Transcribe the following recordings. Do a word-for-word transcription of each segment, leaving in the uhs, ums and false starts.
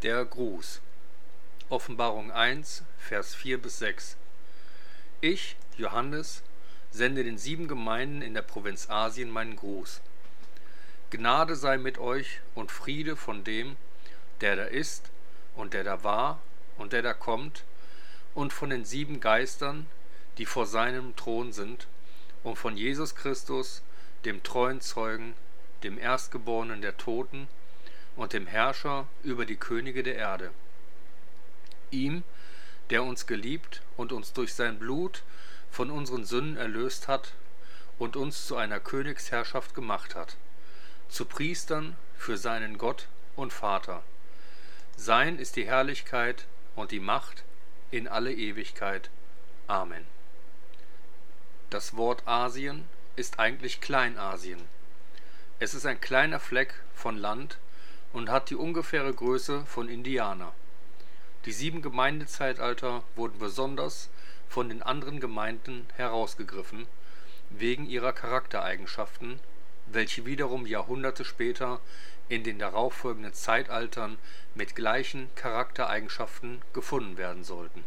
Der Gruß. Offenbarung eins, Vers vier bis sechs. Ich, Johannes, sende den sieben Gemeinden in der Provinz Asien meinen Gruß. Gnade sei mit euch und Friede von dem, der da ist und der da war und der da kommt, und von den sieben Geistern, die vor seinem Thron sind, und von Jesus Christus, dem treuen Zeugen, dem Erstgeborenen der Toten und dem Herrscher über die Könige der Erde. Ihm, der uns geliebt und uns durch sein Blut von unseren Sünden erlöst hat und uns zu einer Königsherrschaft gemacht hat, zu Priestern für seinen Gott und Vater. Sein ist die Herrlichkeit und die Macht in alle Ewigkeit. Amen. Das Wort Asien ist eigentlich Kleinasien. Es ist ein kleiner Fleck von Land und hat die ungefähre Größe von Indiana. Die sieben Gemeindezeitalter wurden besonders von den anderen Gemeinden herausgegriffen, wegen ihrer Charaktereigenschaften, welche wiederum Jahrhunderte später in den darauffolgenden Zeitaltern mit gleichen Charaktereigenschaften gefunden werden sollten.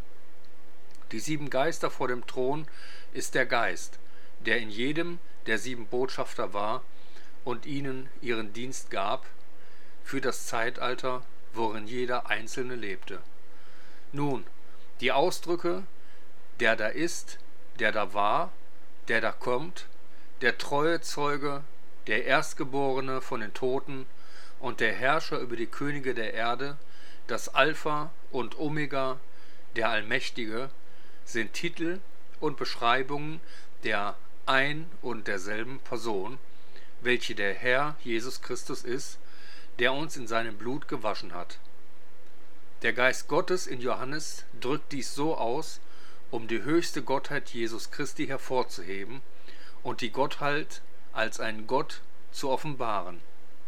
Die sieben Geister vor dem Thron ist der Geist, der in jedem der sieben Botschafter war und ihnen ihren Dienst gab, für das Zeitalter, worin jeder Einzelne lebte. Nun, die Ausdrücke der da ist, der da war, der da kommt, der treue Zeuge, der Erstgeborene von den Toten und der Herrscher über die Könige der Erde, das Alpha und Omega, der Allmächtige, sind Titel und Beschreibungen der ein und derselben Person, welche der Herr Jesus Christus ist, der uns in seinem Blut gewaschen hat. Der Geist Gottes in Johannes drückt dies so aus, um die höchste Gottheit Jesus Christi hervorzuheben und die Gottheit als einen Gott zu offenbaren.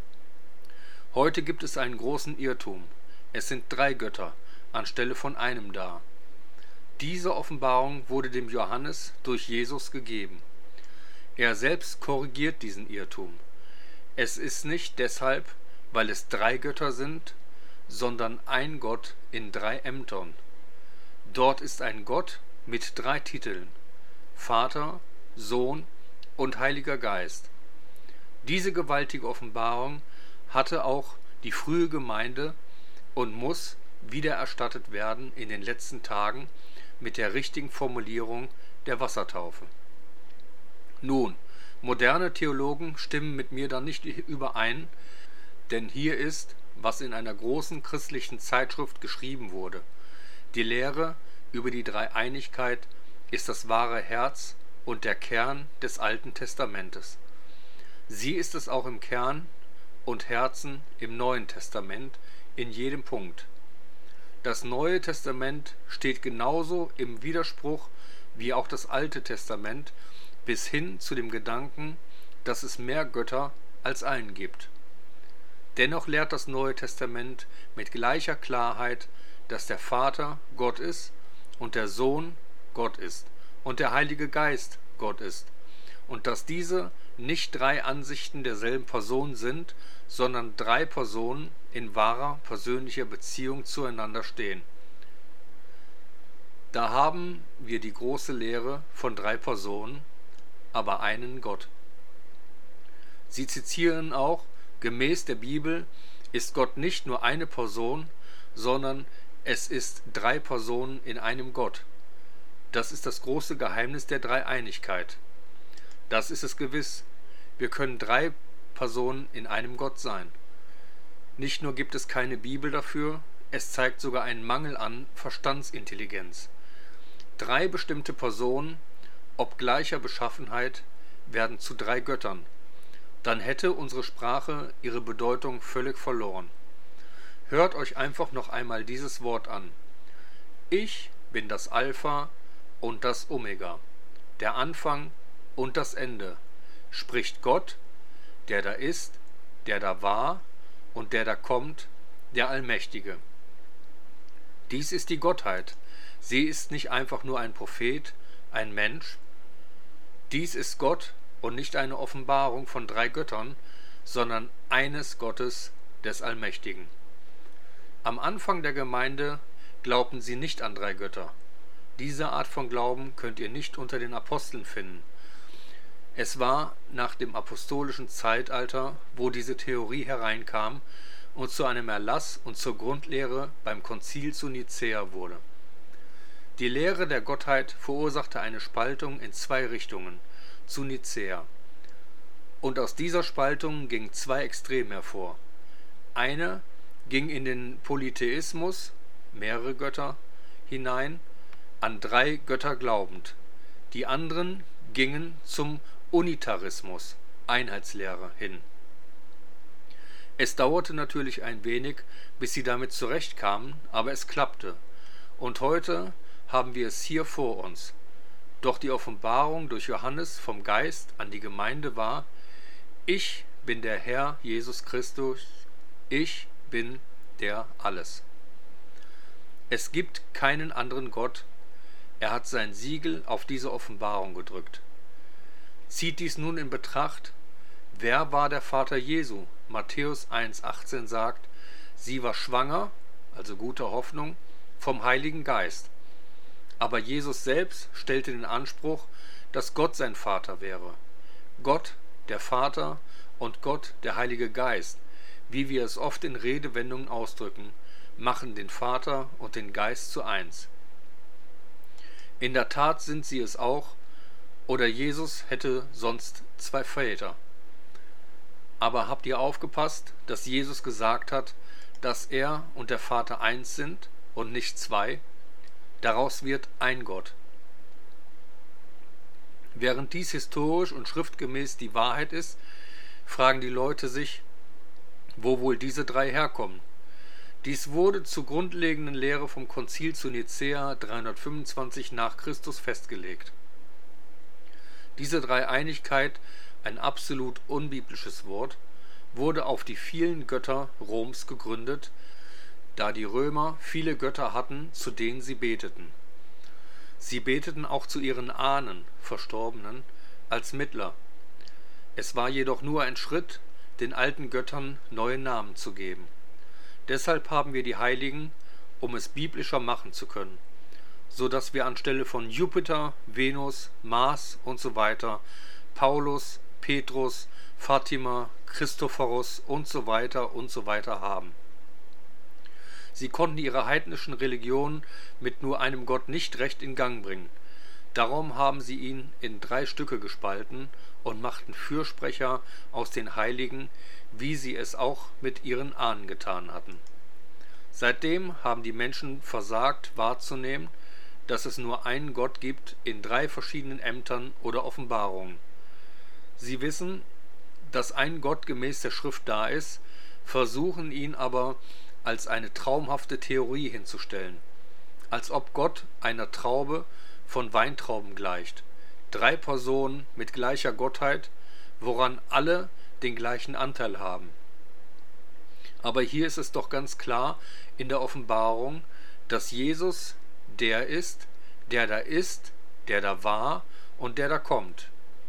Heute gibt es einen großen Irrtum. Es sind drei Götter anstelle von einem da. Diese Offenbarung wurde dem Johannes durch Jesus gegeben. Er selbst korrigiert diesen Irrtum. Es ist nicht deshalb, weil es drei Götter sind, sondern ein Gott in drei Ämtern. Dort ist ein Gott mit drei Titeln: Vater, Sohn und Heiliger Geist. Diese gewaltige Offenbarung hatte auch die frühe Gemeinde und muss wiedererstattet werden in den letzten Tagen mit der richtigen Formulierung der Wassertaufe. Nun, moderne Theologen stimmen mit mir da nicht überein, denn hier ist, was in einer großen christlichen Zeitschrift geschrieben wurde. Die Lehre über die Dreieinigkeit ist das wahre Herz und der Kern des Alten Testamentes. Sie ist es auch im Kern und Herzen im Neuen Testament in jedem Punkt. Das Neue Testament steht genauso im Widerspruch wie auch das Alte Testament bis hin zu dem Gedanken, dass es mehr Götter als einen gibt. Dennoch lehrt das Neue Testament mit gleicher Klarheit, dass der Vater Gott ist und der Sohn Gott ist und der Heilige Geist Gott ist und dass diese nicht drei Ansichten derselben Person sind, sondern drei Personen in wahrer persönlicher Beziehung zueinander stehen. Da haben wir die große Lehre von drei Personen, aber einen Gott. Sie zitieren auch: Gemäß der Bibel ist Gott nicht nur eine Person, sondern es ist drei Personen in einem Gott. Das ist das große Geheimnis der Dreieinigkeit. Das ist es gewiss. Wir können drei Personen in einem Gott sein. Nicht nur gibt es keine Bibel dafür, es zeigt sogar einen Mangel an Verstandsintelligenz. Drei bestimmte Personen, ob gleicher Beschaffenheit, werden zu drei Göttern. Dann hätte unsere Sprache ihre Bedeutung völlig verloren. Hört euch einfach noch einmal dieses Wort an. Ich bin das Alpha und das Omega, der Anfang und das Ende, spricht Gott, der da ist, der da war und der da kommt, der Allmächtige. Dies ist die Gottheit. Sie ist nicht einfach nur ein Prophet, ein Mensch. Dies ist Gott und nicht eine Offenbarung von drei Göttern, sondern eines Gottes, des Allmächtigen. Am Anfang der Gemeinde glaubten sie nicht an drei Götter. Diese Art von Glauben könnt ihr nicht unter den Aposteln finden. Es war nach dem apostolischen Zeitalter, wo diese Theorie hereinkam und zu einem Erlass und zur Grundlehre beim Konzil zu Nicäa wurde. Die Lehre der Gottheit verursachte eine Spaltung in zwei Richtungen, zu Nicäa. Und aus dieser Spaltung gingen zwei Extreme hervor. Eine ging in den Polytheismus, mehrere Götter, hinein, an drei Götter glaubend. Die anderen gingen zum Unitarismus, Einheitslehre, hin. Es dauerte natürlich ein wenig, bis sie damit zurechtkamen, aber es klappte. Und heute haben wir es hier vor uns. Doch die Offenbarung durch Johannes vom Geist an die Gemeinde war: Ich bin der Herr Jesus Christus, ich bin der Alles. Es gibt keinen anderen Gott, er hat sein Siegel auf diese Offenbarung gedrückt. Zieht dies nun in Betracht, wer war der Vater Jesu? Matthäus eins achtzehn sagt, sie war schwanger, also gute Hoffnung, vom Heiligen Geist. Aber Jesus selbst stellte den Anspruch, dass Gott sein Vater wäre. Gott, der Vater, und Gott, der Heilige Geist, wie wir es oft in Redewendungen ausdrücken, machen den Vater und den Geist zu eins. In der Tat sind sie es auch, oder Jesus hätte sonst zwei Väter. Aber habt ihr aufgepasst, dass Jesus gesagt hat, dass er und der Vater eins sind und nicht zwei? Daraus wird ein Gott. Während dies historisch und schriftgemäß die Wahrheit ist, fragen die Leute sich, wo wohl diese drei herkommen. Dies wurde zur grundlegenden Lehre vom Konzil zu Nicäa dreihundertfünfundzwanzig nach Christus festgelegt. Diese Dreieinigkeit, ein absolut unbiblisches Wort, wurde auf die vielen Götter Roms gegründet, da die Römer viele Götter hatten, zu denen sie beteten. Sie beteten auch zu ihren Ahnen, Verstorbenen, als Mittler. Es war jedoch nur ein Schritt, den alten Göttern neue Namen zu geben. Deshalb haben wir die Heiligen, um es biblischer machen zu können, so dass wir anstelle von Jupiter, Venus, Mars und so weiter Paulus, Petrus, Fatima, Christophorus und so weiter und so weiter haben. Sie konnten ihre heidnischen Religionen mit nur einem Gott nicht recht in Gang bringen. Darum haben sie ihn in drei Stücke gespalten und machten Fürsprecher aus den Heiligen, wie sie es auch mit ihren Ahnen getan hatten. Seitdem haben die Menschen versagt wahrzunehmen, dass es nur einen Gott gibt in drei verschiedenen Ämtern oder Offenbarungen. Sie wissen, dass ein Gott gemäß der Schrift da ist, versuchen ihn aber als eine traumhafte Theorie hinzustellen, als ob Gott einer Traube von Weintrauben gleicht, drei Personen mit gleicher Gottheit, woran alle den gleichen Anteil haben. Aber hier ist es doch ganz klar in der Offenbarung, dass Jesus der ist, der da ist, der da war und der da kommt.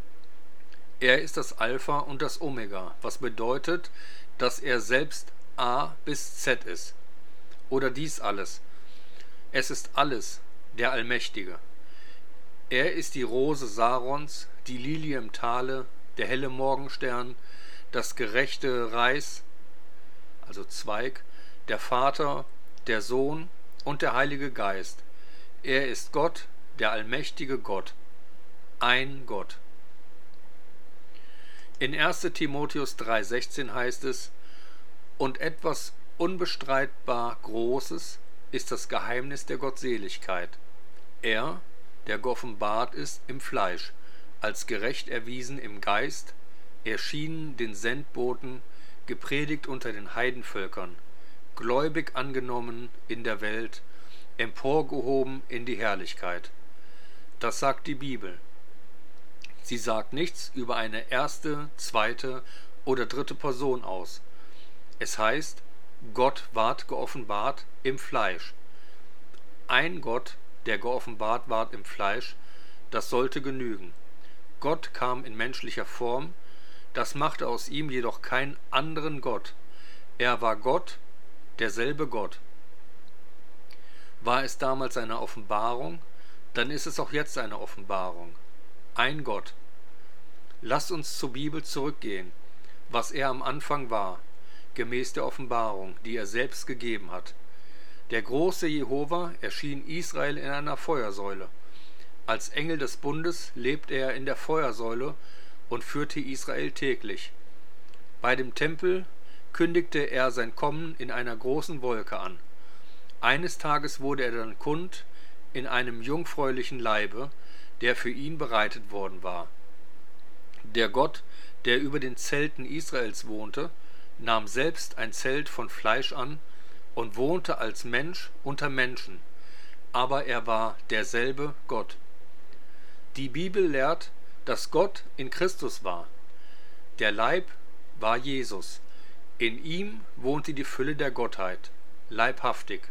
Er ist das Alpha und das Omega, was bedeutet, dass er selbst A bis Z ist. Oder dies alles. Es ist alles, der Allmächtige. Er ist die Rose Sarons, die Lilie im Tale, der helle Morgenstern, das gerechte Reis, also Zweig, der Vater, der Sohn und der Heilige Geist. Er ist Gott, der allmächtige Gott. Ein Gott. In erster Timotheus drei sechzehn heißt es, und etwas unbestreitbar Großes ist das Geheimnis der Gottseligkeit. Er, der geoffenbart ist im Fleisch, als gerecht erwiesen im Geist, erschienen den Sendboten, gepredigt unter den Heidenvölkern, gläubig angenommen in der Welt, emporgehoben in die Herrlichkeit. Das sagt die Bibel. Sie sagt nichts über eine erste, zweite oder dritte Person aus. Es heißt, Gott ward geoffenbart im Fleisch. Ein Gott, der geoffenbart ward im Fleisch, das sollte genügen. Gott kam in menschlicher Form, das machte aus ihm jedoch keinen anderen Gott. Er war Gott, derselbe Gott. War es damals eine Offenbarung, dann ist es auch jetzt eine Offenbarung. Ein Gott. Lasst uns zur Bibel zurückgehen, was er am Anfang war, gemäß der Offenbarung, die er selbst gegeben hat. Der große Jehova erschien Israel in einer Feuersäule. Als Engel des Bundes lebte er in der Feuersäule und führte Israel täglich. Bei dem Tempel kündigte er sein Kommen in einer großen Wolke an. Eines Tages wurde er dann kund in einem jungfräulichen Leibe, der für ihn bereitet worden war. Der Gott, der über den Zelten Israels wohnte, nahm selbst ein Zelt von Fleisch an und wohnte als Mensch unter Menschen, aber er war derselbe Gott. Die Bibel lehrt, dass Gott in Christus war. Der Leib war Jesus. In ihm wohnte die Fülle der Gottheit, leibhaftig.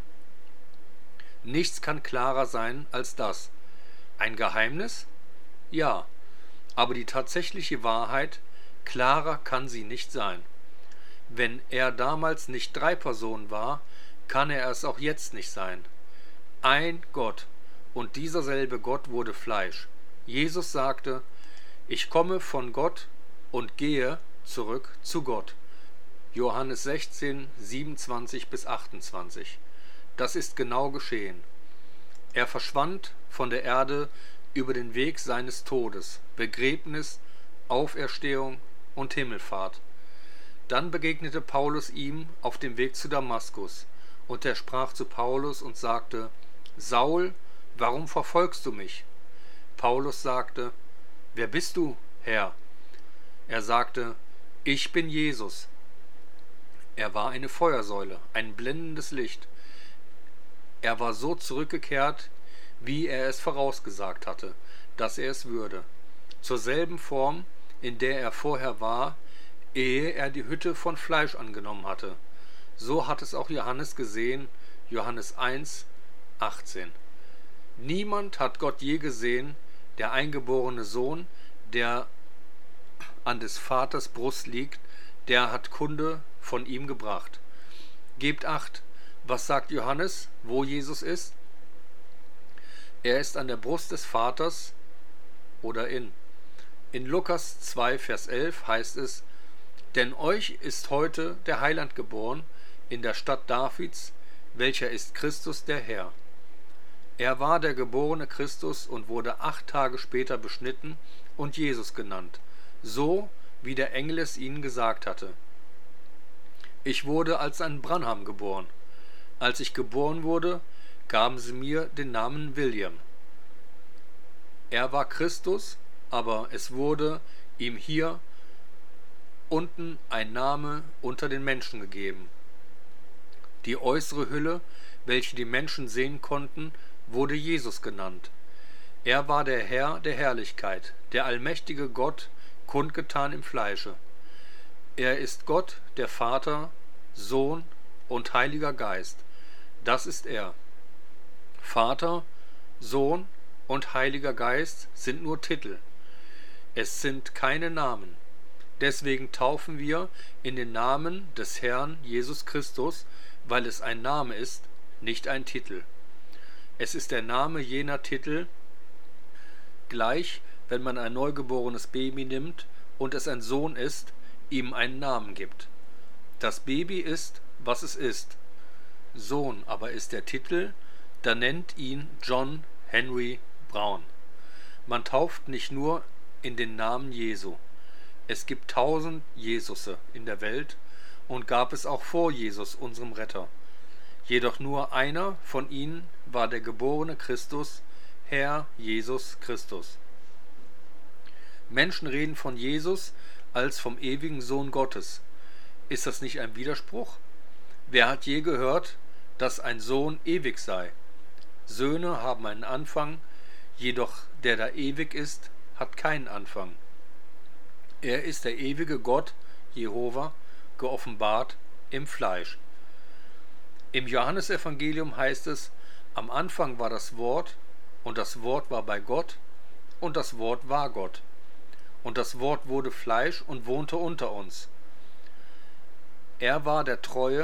Nichts kann klarer sein als das. Ein Geheimnis? Ja, aber die tatsächliche Wahrheit, klarer kann sie nicht sein. Wenn er damals nicht drei Personen war, kann er es auch jetzt nicht sein. Ein Gott, und dieser selbe Gott wurde Fleisch. Jesus sagte, ich komme von Gott und gehe zurück zu Gott. Johannes sechzehn, siebenundzwanzig bis achtundzwanzig. Das ist genau geschehen. Er verschwand von der Erde über den Weg seines Todes, Begräbnis, Auferstehung und Himmelfahrt. Dann begegnete Paulus ihm auf dem Weg zu Damaskus, und er sprach zu Paulus und sagte, Saul, warum verfolgst du mich? Paulus sagte, wer bist du, Herr? Er sagte, ich bin Jesus. Er war eine Feuersäule, ein blendendes Licht. Er war so zurückgekehrt, wie er es vorausgesagt hatte, dass er es würde, zur selben Form, in der er vorher war, ehe er die Hütte von Fleisch angenommen hatte. So hat es auch Johannes gesehen, Johannes eins, achtzehn. Niemand hat Gott je gesehen, der eingeborene Sohn, der an des Vaters Brust liegt, der hat Kunde von ihm gebracht. Gebt acht, was sagt Johannes, wo Jesus ist? Er ist an der Brust des Vaters oder in. In Lukas zwei, Vers elf heißt es, denn euch ist heute der Heiland geboren in der Stadt Davids, welcher ist Christus der Herr. Er war der geborene Christus und wurde acht Tage später beschnitten und Jesus genannt, so wie der Engel es ihnen gesagt hatte. Ich wurde als ein Branham geboren. Als ich geboren wurde, gaben sie mir den Namen William. Er war Christus, aber es wurde ihm hier unten ein Name unter den Menschen gegeben. Die äußere Hülle, welche die Menschen sehen konnten, wurde Jesus genannt. Er war der Herr der Herrlichkeit, der allmächtige Gott, kundgetan im Fleische. Er ist Gott, der Vater, Sohn und Heiliger Geist. Das ist er. Vater, Sohn und Heiliger Geist sind nur Titel. Es sind keine Namen. Deswegen taufen wir in den Namen des Herrn Jesus Christus, weil es ein Name ist, nicht ein Titel. Es ist der Name jener Titel, gleich, wenn man ein neugeborenes Baby nimmt und es ein Sohn ist, ihm einen Namen gibt. Das Baby ist, was es ist. Sohn aber ist der Titel, da nennt ihn John Henry Brown. Man tauft nicht nur in den Namen Jesu. Es gibt tausend Jesusse in der Welt und gab es auch vor Jesus, unserem Retter. Jedoch nur einer von ihnen war der geborene Christus, Herr Jesus Christus. Menschen reden von Jesus als vom ewigen Sohn Gottes. Ist das nicht ein Widerspruch? Wer hat je gehört, dass ein Sohn ewig sei? Söhne haben einen Anfang, jedoch der da ewig ist, hat keinen Anfang. Er ist der ewige Gott, Jehova, geoffenbart im Fleisch. Im Johannesevangelium heißt es, am Anfang war das Wort, und das Wort war bei Gott, und das Wort war Gott. Und das Wort wurde Fleisch und wohnte unter uns. Er war der treue,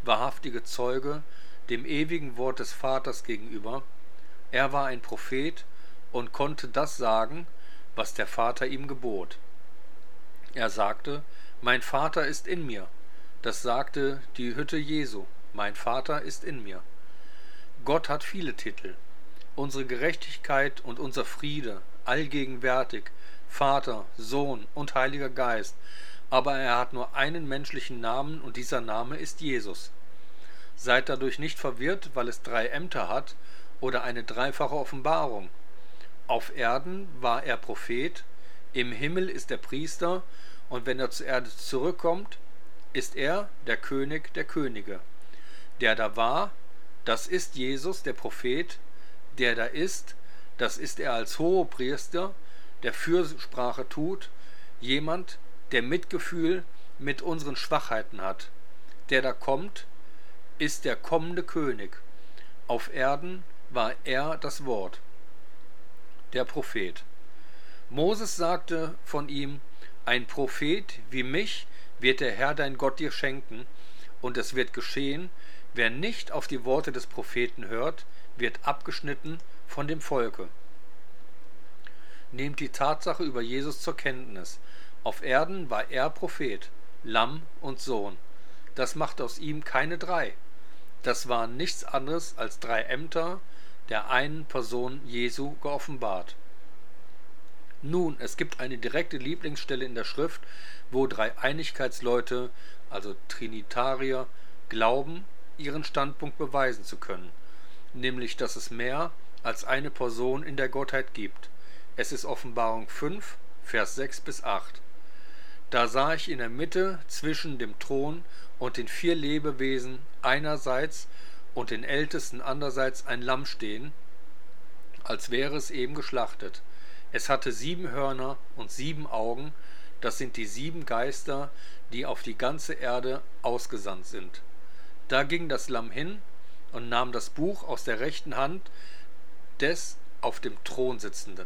wahrhaftige Zeuge dem ewigen Wort des Vaters gegenüber. Er war ein Prophet und konnte das sagen, was der Vater ihm gebot. Er sagte, mein Vater ist in mir. Das sagte die Hütte Jesu, mein Vater ist in mir. Gott hat viele Titel. Unsere Gerechtigkeit und unser Friede, allgegenwärtig, Vater, Sohn und Heiliger Geist. Aber er hat nur einen menschlichen Namen und dieser Name ist Jesus. Seid dadurch nicht verwirrt, weil es drei Ämter hat oder eine dreifache Offenbarung. Auf Erden war er Prophet, im Himmel ist er Priester und wenn er zur Erde zurückkommt, ist er der König der Könige. Der da war, das ist Jesus, der Prophet, der da ist, das ist er als Hohepriester, der Fürsprache tut, jemand, der Mitgefühl mit unseren Schwachheiten hat. Der da kommt, ist der kommende König. Auf Erden war er das Wort, der Prophet. Moses sagte von ihm, ein Prophet wie mich wird der Herr dein Gott dir schenken, und es wird geschehen, wer nicht auf die Worte des Propheten hört, wird abgeschnitten von dem Volke. Nehmt die Tatsache über Jesus zur Kenntnis. Auf Erden war er Prophet, Lamm und Sohn. Das macht aus ihm keine drei. Das waren nichts anderes als drei Ämter der einen Person Jesu geoffenbart. Nun, es gibt eine direkte Lieblingsstelle in der Schrift, wo drei Einigkeitsleute, also Trinitarier, glauben, ihren Standpunkt beweisen zu können, nämlich dass es mehr als eine Person in der Gottheit gibt. Es ist Offenbarung fünf, Vers sechs bis acht. Da sah ich in der Mitte zwischen dem Thron und den vier Lebewesen einerseits und den Ältesten andererseits ein Lamm stehen, als wäre es eben geschlachtet. Es hatte sieben Hörner und sieben Augen, das sind die sieben Geister, die auf die ganze Erde ausgesandt sind. Da ging das Lamm hin und nahm das Buch aus der rechten Hand des auf dem Thron sitzenden.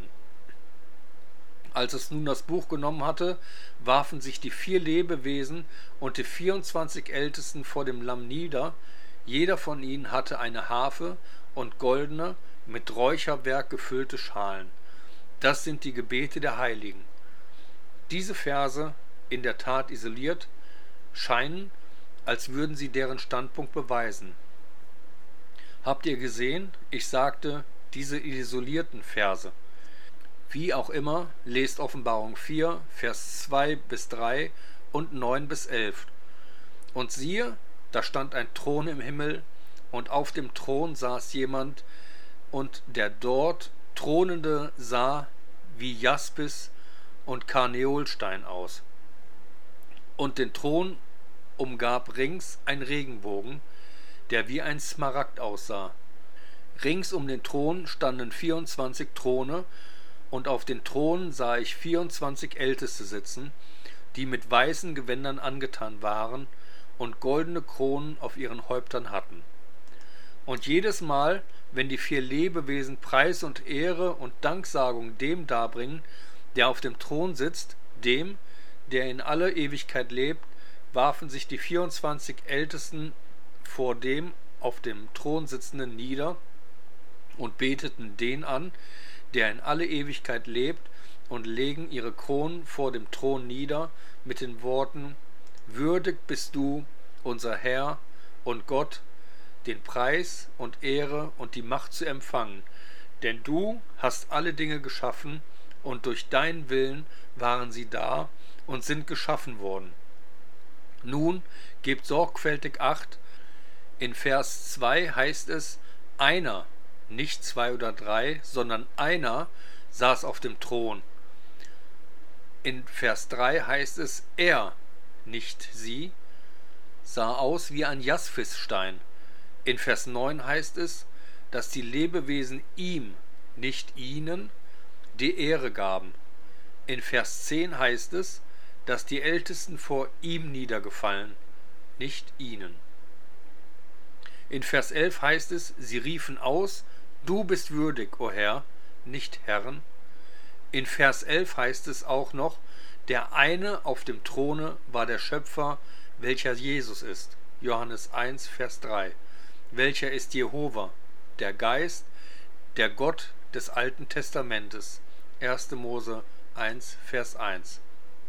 Als es nun das Buch genommen hatte, warfen sich die vier Lebewesen und die vierundzwanzig Ältesten vor dem Lamm nieder. Jeder von ihnen hatte eine Harfe und goldene, mit Räucherwerk gefüllte Schalen. Das sind die Gebete der Heiligen. Diese Verse, in der Tat isoliert, scheinen, als würden sie deren Standpunkt beweisen. Habt ihr gesehen? Ich sagte, diese isolierten Verse. Wie auch immer, lest Offenbarung vier, Vers zwei bis drei und neun bis elf. Und siehe, da stand ein Thron im Himmel, und auf dem Thron saß jemand, und der dort Thronende sah wie Jaspis und Karneolstein aus. Und den Thron umgab rings ein Regenbogen, der wie ein Smaragd aussah. Rings um den Thron standen vierundzwanzig Throne, und auf den Thronen sah ich vierundzwanzig Älteste sitzen, die mit weißen Gewändern angetan waren und goldene Kronen auf ihren Häuptern hatten. Und jedes Mal, wenn die vier Lebewesen Preis und Ehre und Danksagung dem darbringen, der auf dem Thron sitzt, dem, der in alle Ewigkeit lebt, warfen sich die vierundzwanzig Ältesten vor dem auf dem Thron sitzenden nieder und beteten den an, der in alle Ewigkeit lebt, und legen ihre Kronen vor dem Thron nieder mit den Worten: Würdig bist du, unser Herr und Gott, den Preis und Ehre und die Macht zu empfangen, denn du hast alle Dinge geschaffen, und durch deinen Willen waren sie da und sind geschaffen worden. Nun gebt sorgfältig Acht. In Vers zwei heißt es, einer, nicht zwei oder drei, sondern einer saß auf dem Thron. In Vers drei heißt es, er, nicht sie, sah aus wie ein Jasphisstein. In Vers neun heißt es, dass die Lebewesen ihm, nicht ihnen, die Ehre gaben. In Vers zehn heißt es, dass die Ältesten vor ihm niedergefallen, nicht ihnen. In Vers elf heißt es, sie riefen aus, du bist würdig, o Herr, nicht Herren. In Vers elf heißt es auch noch, der eine auf dem Throne war der Schöpfer, welcher Jesus ist. Johannes eins, Vers drei. Welcher ist Jehova, der Geist, der Gott des Alten Testamentes. erster Mose eins, Vers eins.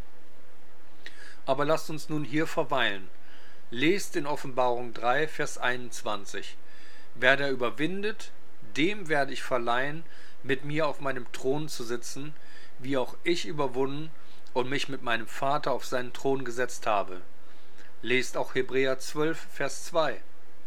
Aber lasst uns nun hier verweilen. Lest in Offenbarung drei, Vers einundzwanzig. Wer da überwindet, dem werde ich verleihen, mit mir auf meinem Thron zu sitzen, wie auch ich überwunden und mich mit meinem Vater auf seinen Thron gesetzt habe. Lest auch Hebräer zwölf, Vers zwei.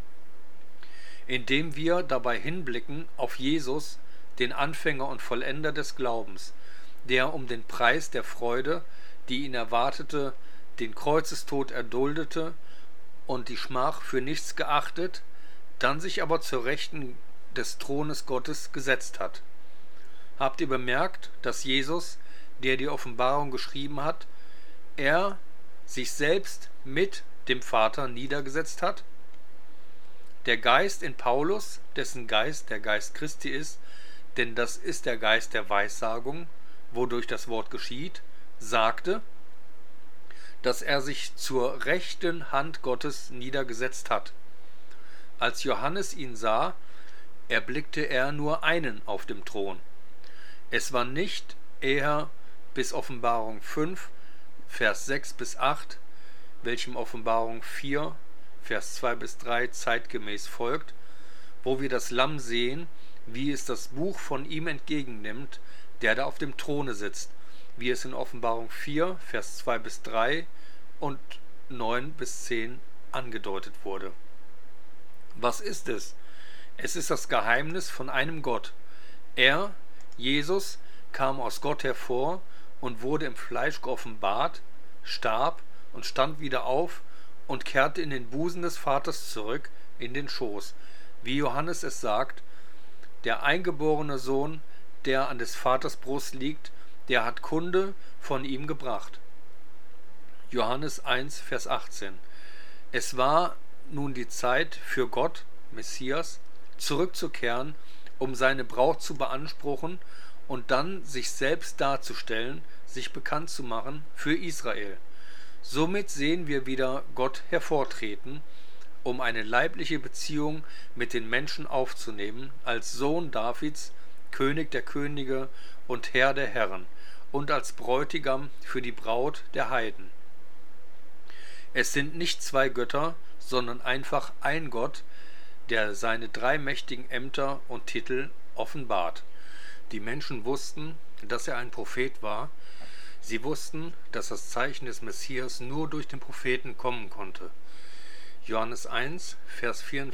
Indem wir dabei hinblicken auf Jesus, den Anfänger und Vollender des Glaubens, der um den Preis der Freude, die ihn erwartete, den Kreuzestod erduldete und die Schmach für nichts geachtet, dann sich aber zur Rechten des Thrones Gottes gesetzt hat. Habt ihr bemerkt, dass Jesus, der die Offenbarung geschrieben hat, er sich selbst mit dem Vater niedergesetzt hat? Der Geist in Paulus, dessen Geist der Geist Christi ist, denn das ist der Geist der Weissagung, wodurch das Wort geschieht, sagte, dass er sich zur rechten Hand Gottes niedergesetzt hat. Als Johannes ihn sah, erblickte er nur einen auf dem Thron. Es war nicht eher bis Offenbarung fünf, Vers sechs bis acht, welchem Offenbarung vier, Vers zwei bis drei zeitgemäß folgt, wo wir das Lamm sehen, wie es das Buch von ihm entgegennimmt, der da auf dem Throne sitzt, wie es in Offenbarung vier, Vers zwei bis drei und neun bis zehn angedeutet wurde. Was ist es? Es ist das Geheimnis von einem Gott. Er, Jesus, kam aus Gott hervor und wurde im Fleisch geoffenbart, starb und stand wieder auf und kehrte in den Busen des Vaters zurück, in den Schoß. Wie Johannes es sagt, der eingeborene Sohn, der an des Vaters Brust liegt, der hat Kunde von ihm gebracht. Johannes eins, Vers achtzehn. Es war nun die Zeit für Gott, Messias, zurückzukehren, um seine Braut zu beanspruchen und dann sich selbst darzustellen, sich bekannt zu machen für Israel. Somit sehen wir wieder Gott hervortreten, um eine leibliche Beziehung mit den Menschen aufzunehmen, als Sohn Davids, König der Könige und Herr der Herren und als Bräutigam für die Braut der Heiden. Es sind nicht zwei Götter, sondern einfach ein Gott, der seine drei mächtigen Ämter und Titel offenbart. Die Menschen wussten, dass er ein Prophet war. Sie wussten, dass das Zeichen des Messias nur durch den Propheten kommen konnte. Johannes eins, Vers vierundvierzig.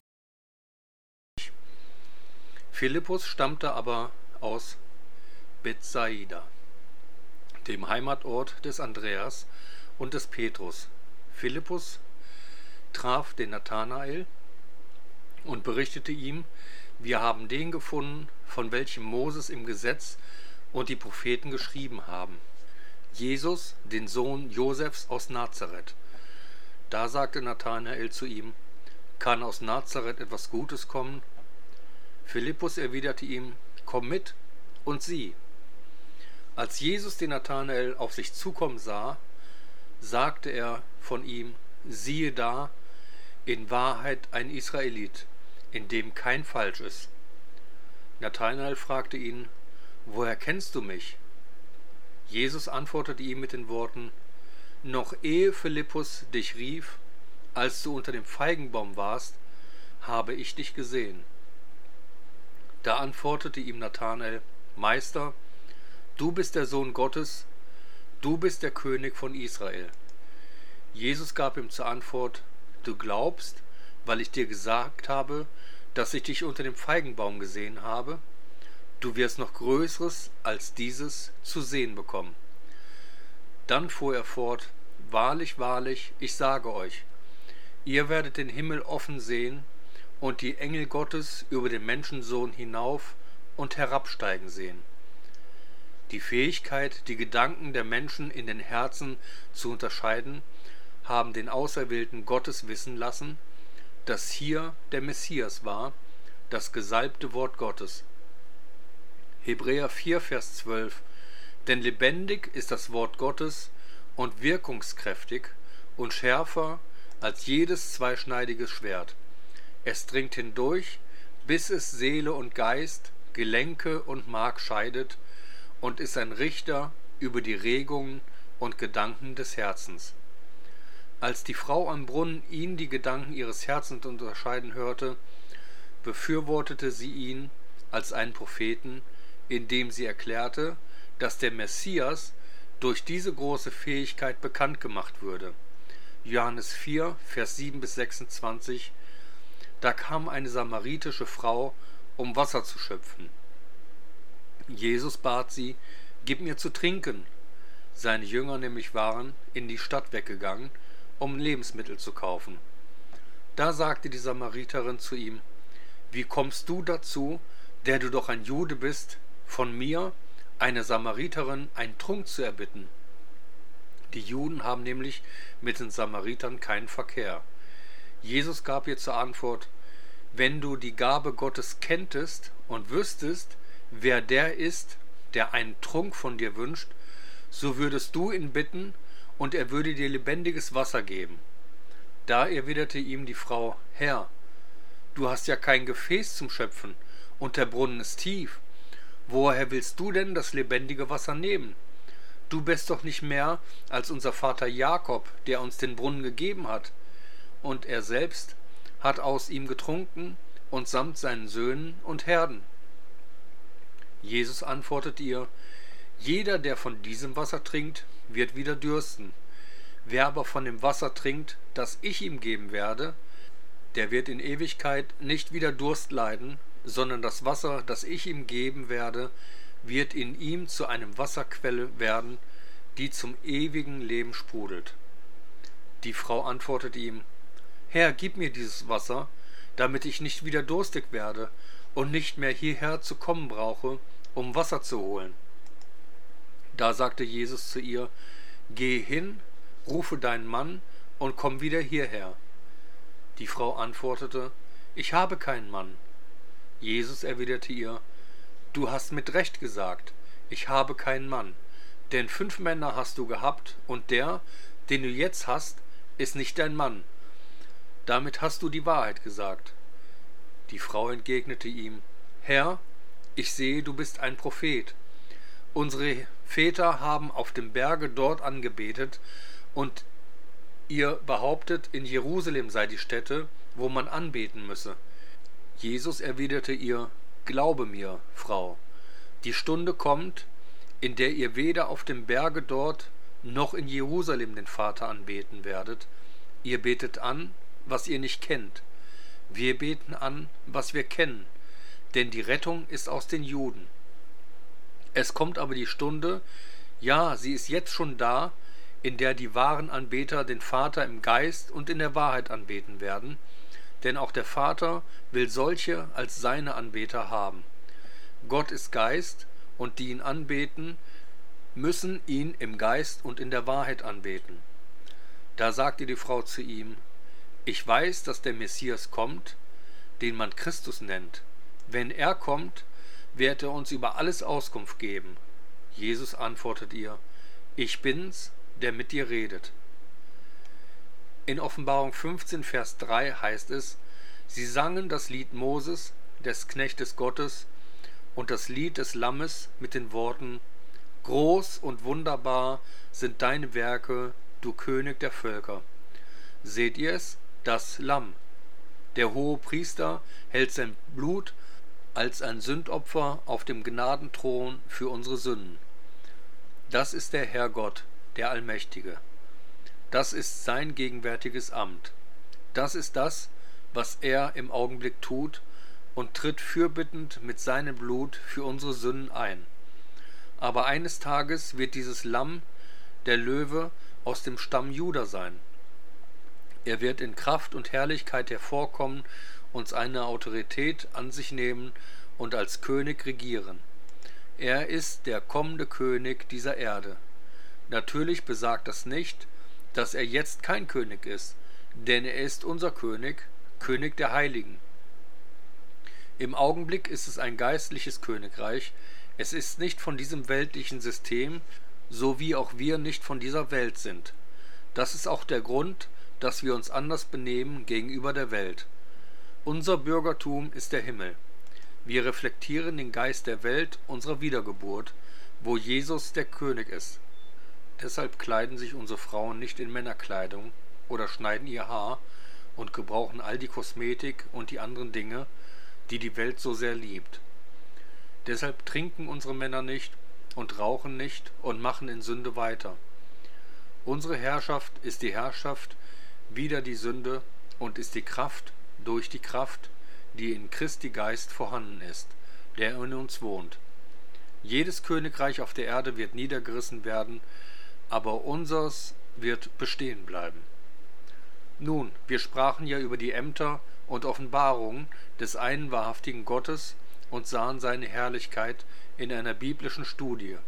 Philippus stammte aber aus Bethsaida, dem Heimatort des Andreas und des Petrus. Philippus traf den Nathanael und berichtete ihm, wir haben den gefunden, von welchem Moses im Gesetz und die Propheten geschrieben haben, Jesus, den Sohn Josefs aus Nazareth. Da sagte Nathanael zu ihm, kann aus Nazareth etwas Gutes kommen? Philippus erwiderte ihm, komm mit und sieh. Als Jesus den Nathanael auf sich zukommen sah, sagte er von ihm, siehe da, in Wahrheit ein Israelit, in dem kein Falsch ist. Nathanael fragte ihn, woher kennst du mich? Jesus antwortete ihm mit den Worten, noch ehe Philippus dich rief, als du unter dem Feigenbaum warst, habe ich dich gesehen. Da antwortete ihm Nathanael, Meister, du bist der Sohn Gottes, du bist der König von Israel. Jesus gab ihm zur Antwort, du glaubst, weil ich dir gesagt habe, dass ich dich unter dem Feigenbaum gesehen habe? Du wirst noch Größeres als dieses zu sehen bekommen. Dann fuhr er fort, wahrlich, wahrlich, ich sage euch, ihr werdet den Himmel offen sehen und die Engel Gottes über den Menschensohn hinauf und herabsteigen sehen. Die Fähigkeit, die Gedanken der Menschen in den Herzen zu unterscheiden, haben den Auserwählten Gottes wissen lassen, dass hier der Messias war, das gesalbte Wort Gottes. Hebräer vier, Vers zwölf. Denn lebendig ist das Wort Gottes und wirkungskräftig und schärfer als jedes zweischneidige Schwert. Es dringt hindurch, bis es Seele und Geist, Gelenke und Mark scheidet und ist ein Richter über die Regungen und Gedanken des Herzens. Als die Frau am Brunnen ihn die Gedanken ihres Herzens unterscheiden hörte, befürwortete sie ihn als einen Propheten, indem sie erklärte, dass der Messias durch diese große Fähigkeit bekannt gemacht würde. Johannes vier, Vers sieben bis sechsundzwanzig. Da kam eine samaritische Frau, um Wasser zu schöpfen. Jesus bat sie, gib mir zu trinken. Seine Jünger nämlich waren in die Stadt weggegangen, um Lebensmittel zu kaufen. Da sagte die Samariterin zu ihm, wie kommst du dazu, der du doch ein Jude bist, von mir, eine Samariterin, einen Trunk zu erbitten? Die Juden haben nämlich mit den Samaritern keinen Verkehr. Jesus gab ihr zur Antwort, wenn du die Gabe Gottes kenntest und wüsstest, wer der ist, der einen Trunk von dir wünscht, so würdest du ihn bitten, und er würde dir lebendiges Wasser geben. Da erwiderte ihm die Frau, Herr, du hast ja kein Gefäß zum Schöpfen, und der Brunnen ist tief. Woher willst du denn das lebendige Wasser nehmen? Du bist doch nicht mehr als unser Vater Jakob, der uns den Brunnen gegeben hat. Und er selbst hat aus ihm getrunken und samt seinen Söhnen und Herden. Jesus antwortet ihr, jeder, der von diesem Wasser trinkt, wird wieder dürsten. Wer aber von dem Wasser trinkt, das ich ihm geben werde, der wird in Ewigkeit nicht wieder Durst leiden, sondern das Wasser, das ich ihm geben werde, wird in ihm zu einem Wasserquelle werden, die zum ewigen Leben sprudelt. Die Frau antwortet ihm, Herr, gib mir dieses Wasser, damit ich nicht wieder durstig werde und nicht mehr hierher zu kommen brauche, um Wasser zu holen. Da sagte Jesus zu ihr, geh hin, rufe deinen Mann und komm wieder hierher. Die Frau antwortete, ich habe keinen Mann. Jesus erwiderte ihr, du hast mit Recht gesagt, ich habe keinen Mann, denn fünf Männer hast du gehabt, und der, den du jetzt hast, ist nicht dein Mann. Damit hast du die Wahrheit gesagt. Die Frau entgegnete ihm, Herr, ich sehe, du bist ein Prophet. Unsere Väter haben auf dem Berge dort angebetet, und ihr behauptet, in Jerusalem sei die Stätte, wo man anbeten müsse. Jesus erwiderte ihr, glaube mir, Frau, die Stunde kommt, in der ihr weder auf dem Berge dort noch in Jerusalem den Vater anbeten werdet. Ihr betet an, was ihr nicht kennt. Wir beten an, was wir kennen, denn die Rettung ist aus den Juden. Es kommt aber die Stunde, ja, sie ist jetzt schon da, in der die wahren Anbeter den Vater im Geist und in der Wahrheit anbeten werden, denn auch der Vater will solche als seine Anbeter haben. Gott ist Geist, und die ihn anbeten, müssen ihn im Geist und in der Wahrheit anbeten. Da sagte die Frau zu ihm, ich weiß, dass der Messias kommt, den man Christus nennt. Wenn er kommt, wird er uns über alles Auskunft geben. Jesus antwortet ihr, ich bin's, der mit dir redet. In Offenbarung fünfzehn, Vers drei heißt es, sie sangen das Lied Moses, des Knechtes Gottes, und das Lied des Lammes mit den Worten, groß und wunderbar sind deine Werke, du König der Völker. Seht ihr es? Das Lamm. Der hohe Priester hält sein Blut als ein Sündopfer auf dem Gnadenthron für unsere Sünden. Das ist der Herr Gott, der Allmächtige. Das ist sein gegenwärtiges Amt. Das ist das, was er im Augenblick tut, und tritt fürbittend mit seinem Blut für unsere Sünden ein. Aber eines Tages wird dieses Lamm, der Löwe, aus dem Stamm Juda sein. Er wird in Kraft und Herrlichkeit hervorkommen und seine Autorität an sich nehmen und als König regieren. Er ist der kommende König dieser Erde. Natürlich besagt das nicht, dass er jetzt kein König ist, denn er ist unser König, König der Heiligen. Im Augenblick ist es ein geistliches Königreich, es ist nicht von diesem weltlichen System, so wie auch wir nicht von dieser Welt sind. Das ist auch der Grund, dass wir uns anders benehmen gegenüber der Welt. Unser Bürgertum ist der Himmel. Wir reflektieren den Geist der Welt unserer Wiedergeburt, wo Jesus der König ist. Deshalb kleiden sich unsere Frauen nicht in Männerkleidung oder schneiden ihr Haar und gebrauchen all die Kosmetik und die anderen Dinge, die die Welt so sehr liebt. Deshalb trinken unsere Männer nicht und rauchen nicht und machen in Sünde weiter. Unsere Herrschaft ist die Herrschaft wider die Sünde und ist die Kraft durch die Kraft, die in Christi Geist vorhanden ist, der in uns wohnt. Jedes Königreich auf der Erde wird niedergerissen werden, aber unseres wird bestehen bleiben. Nun, wir sprachen ja über die Ämter und Offenbarungen des einen wahrhaftigen Gottes und sahen seine Herrlichkeit in einer biblischen Studie.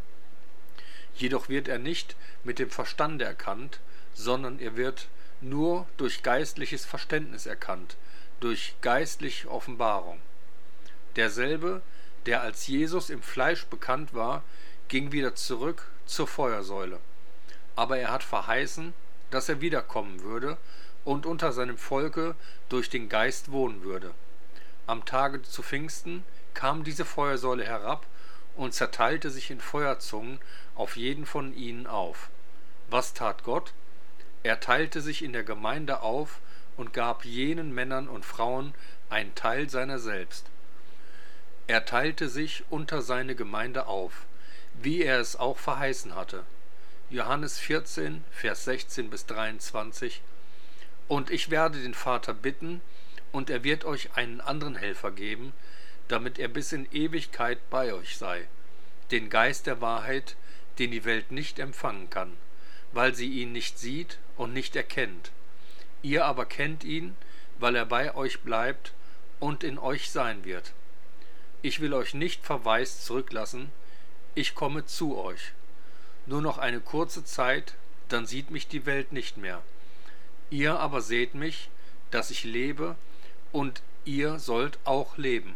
Jedoch wird er nicht mit dem Verstande erkannt, sondern er wird nur durch geistliches Verständnis erkannt, durch geistliche Offenbarung. Derselbe, der als Jesus im Fleisch bekannt war, ging wieder zurück zur Feuersäule. Aber er hat verheißen, dass er wiederkommen würde und unter seinem Volke durch den Geist wohnen würde. Am Tage zu Pfingsten kam diese Feuersäule herab und zerteilte sich in Feuerzungen auf jeden von ihnen auf. Was tat Gott? Er teilte sich in der Gemeinde auf und gab jenen Männern und Frauen einen Teil seiner selbst. Er teilte sich unter seine Gemeinde auf, wie er es auch verheißen hatte. Johannes vierzehn, Vers sechzehn bis dreiundzwanzig. Und ich werde den Vater bitten, und er wird euch einen anderen Helfer geben, damit er bis in Ewigkeit bei euch sei, den Geist der Wahrheit, den die Welt nicht empfangen kann, weil sie ihn nicht sieht und nicht erkennt. Ihr aber kennt ihn, weil er bei euch bleibt und in euch sein wird. Ich will euch nicht verwaist zurücklassen, ich komme zu euch. Nur noch eine kurze Zeit, dann sieht mich die Welt nicht mehr. Ihr aber seht mich, dass ich lebe, und ihr sollt auch leben.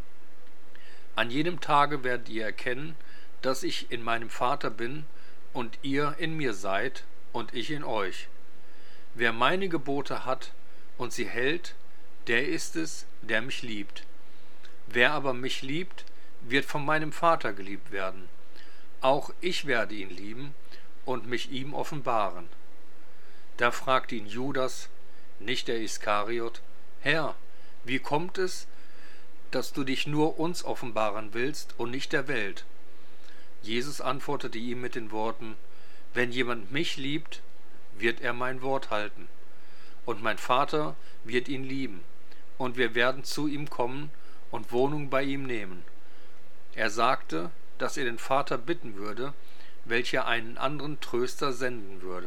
An jedem Tage werdet ihr erkennen, dass ich in meinem Vater bin und ihr in mir seid und ich in euch. Wer meine Gebote hat und sie hält, der ist es, der mich liebt. Wer aber mich liebt, wird von meinem Vater geliebt werden. Auch ich werde ihn lieben und mich ihm offenbaren. Da fragte ihn Judas, nicht der Iskariot, Herr, wie kommt es, dass du dich nur uns offenbaren willst und nicht der Welt? Jesus antwortete ihm mit den Worten, wenn jemand mich liebt, wird er mein Wort halten. Und mein Vater wird ihn lieben, und wir werden zu ihm kommen und Wohnung bei ihm nehmen. Er sagte, dass er den Vater bitten würde, welcher einen anderen Tröster senden würde,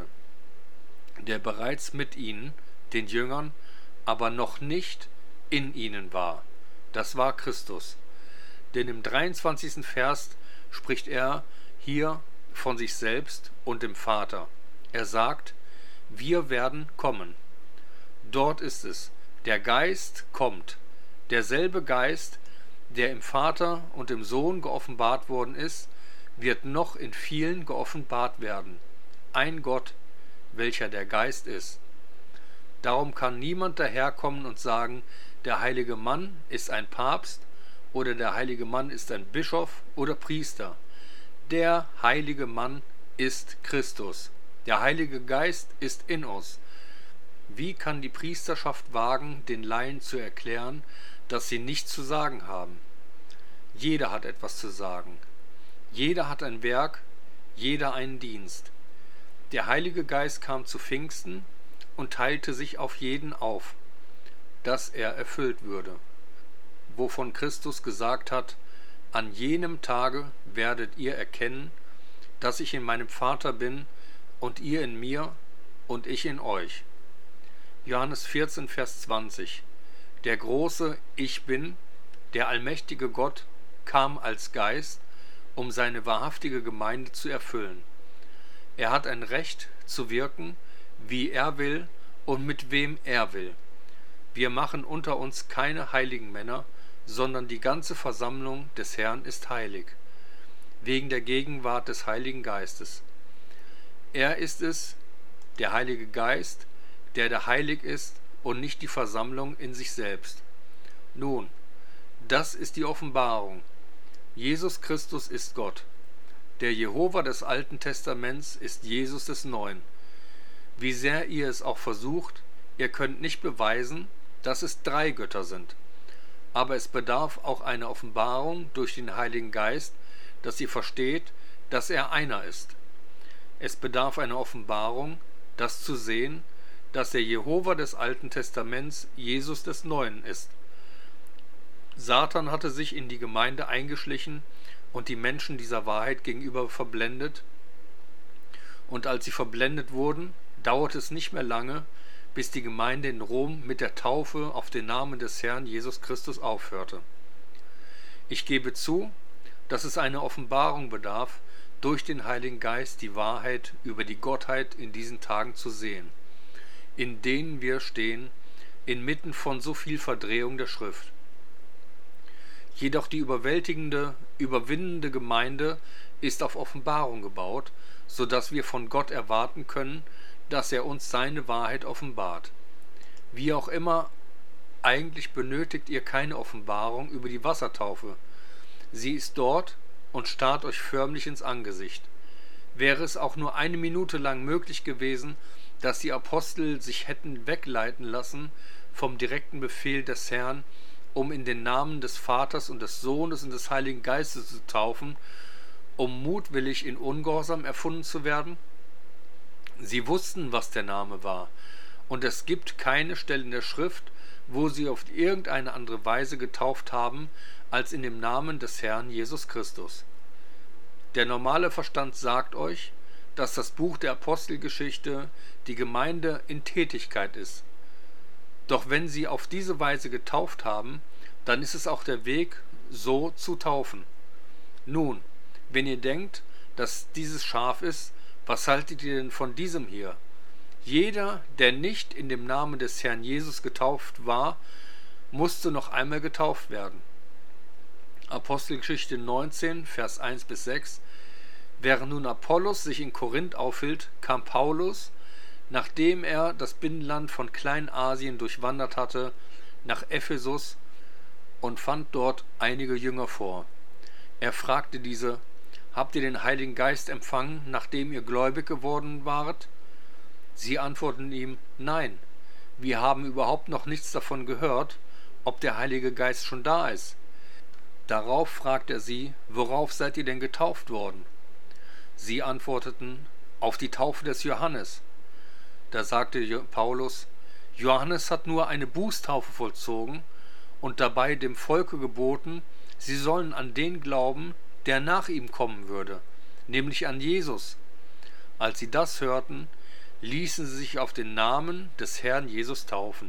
der bereits mit ihnen, den Jüngern, aber noch nicht in ihnen war. Das war Christus. Denn im dreiundzwanzigsten Vers spricht er hier von sich selbst und dem Vater. Er sagt, wir werden kommen. Dort ist es, der Geist kommt, derselbe Geist, der im Vater und im Sohn geoffenbart worden ist, wird noch in vielen geoffenbart werden. Ein Gott, welcher der Geist ist. Darum kann niemand daherkommen und sagen, der heilige Mann ist ein Papst oder der heilige Mann ist ein Bischof oder Priester. Der heilige Mann ist Christus. Der Heilige Geist ist in uns. Wie kann die Priesterschaft wagen, den Laien zu erklären, dass sie nichts zu sagen haben? Jeder hat etwas zu sagen. Jeder hat ein Werk, jeder einen Dienst. Der Heilige Geist kam zu Pfingsten und teilte sich auf jeden auf, dass er erfüllt würde, wovon Christus gesagt hat, an jenem Tage werdet ihr erkennen, dass ich in meinem Vater bin und ihr in mir und ich in euch. Johannes vierzehn, Vers zwanzig. Der große Ich Bin, der allmächtige Gott, kam als Geist, um seine wahrhaftige Gemeinde zu erfüllen. Er hat ein Recht zu wirken, wie er will und mit wem er will. Wir machen unter uns keine heiligen Männer, sondern die ganze Versammlung des Herrn ist heilig, wegen der Gegenwart des Heiligen Geistes. Er ist es, der Heilige Geist, der der heilig ist und nicht die Versammlung in sich selbst. Nun, das ist die Offenbarung. Jesus Christus ist Gott. Der Jehova des Alten Testaments ist Jesus des Neuen. Wie sehr ihr es auch versucht, ihr könnt nicht beweisen, dass es drei Götter sind. Aber es bedarf auch einer Offenbarung durch den Heiligen Geist, dass ihr versteht, dass er einer ist. Es bedarf einer Offenbarung, das zu sehen, dass der Jehova des Alten Testaments Jesus des Neuen ist. Satan hatte sich in die Gemeinde eingeschlichen und die Menschen dieser Wahrheit gegenüber verblendet. Und als sie verblendet wurden, dauerte es nicht mehr lange, bis die Gemeinde in Rom mit der Taufe auf den Namen des Herrn Jesus Christus aufhörte. Ich gebe zu, dass es eine Offenbarung bedarf, durch den Heiligen Geist die Wahrheit über die Gottheit in diesen Tagen zu sehen, in denen wir stehen, inmitten von so viel Verdrehung der Schrift. Jedoch die überwältigende, überwindende Gemeinde ist auf Offenbarung gebaut, so dass wir von Gott erwarten können, dass er uns seine Wahrheit offenbart. Wie auch immer, eigentlich benötigt ihr keine Offenbarung über die Wassertaufe. Sie ist dort und starrt euch förmlich ins Angesicht. Wäre es auch nur eine Minute lang möglich gewesen, dass die Apostel sich hätten wegleiten lassen vom direkten Befehl des Herrn, um in den Namen des Vaters und des Sohnes und des Heiligen Geistes zu taufen, um mutwillig in Ungehorsam erfunden zu werden? Sie wussten, was der Name war, und es gibt keine Stelle in der Schrift, wo sie auf irgendeine andere Weise getauft haben, als in dem Namen des Herrn Jesus Christus. Der normale Verstand sagt euch, dass das Buch der Apostelgeschichte die Gemeinde in Tätigkeit ist. Doch wenn sie auf diese Weise getauft haben, dann ist es auch der Weg, so zu taufen. Nun, wenn ihr denkt, dass dieses Schaf ist, was haltet ihr denn von diesem hier? Jeder, der nicht in dem Namen des Herrn Jesus getauft war, musste noch einmal getauft werden. Apostelgeschichte neunzehn, Vers eins bis sechs. Während nun Apollos sich in Korinth aufhielt, kam Paulus, nachdem er das Binnenland von Kleinasien durchwandert hatte, nach Ephesus und fand dort einige Jünger vor. Er fragte diese: Habt ihr den Heiligen Geist empfangen, nachdem ihr gläubig geworden wart? Sie antworteten ihm: Nein, wir haben überhaupt noch nichts davon gehört, ob der Heilige Geist schon da ist. Darauf fragte er sie: Worauf seid ihr denn getauft worden? Sie antworteten: Auf die Taufe des Johannes. Da sagte Paulus: Johannes hat nur eine Bußtaufe vollzogen und dabei dem Volke geboten, sie sollen an den glauben, der nach ihm kommen würde, nämlich an Jesus. Als sie das hörten, ließen sie sich auf den Namen des Herrn Jesus taufen.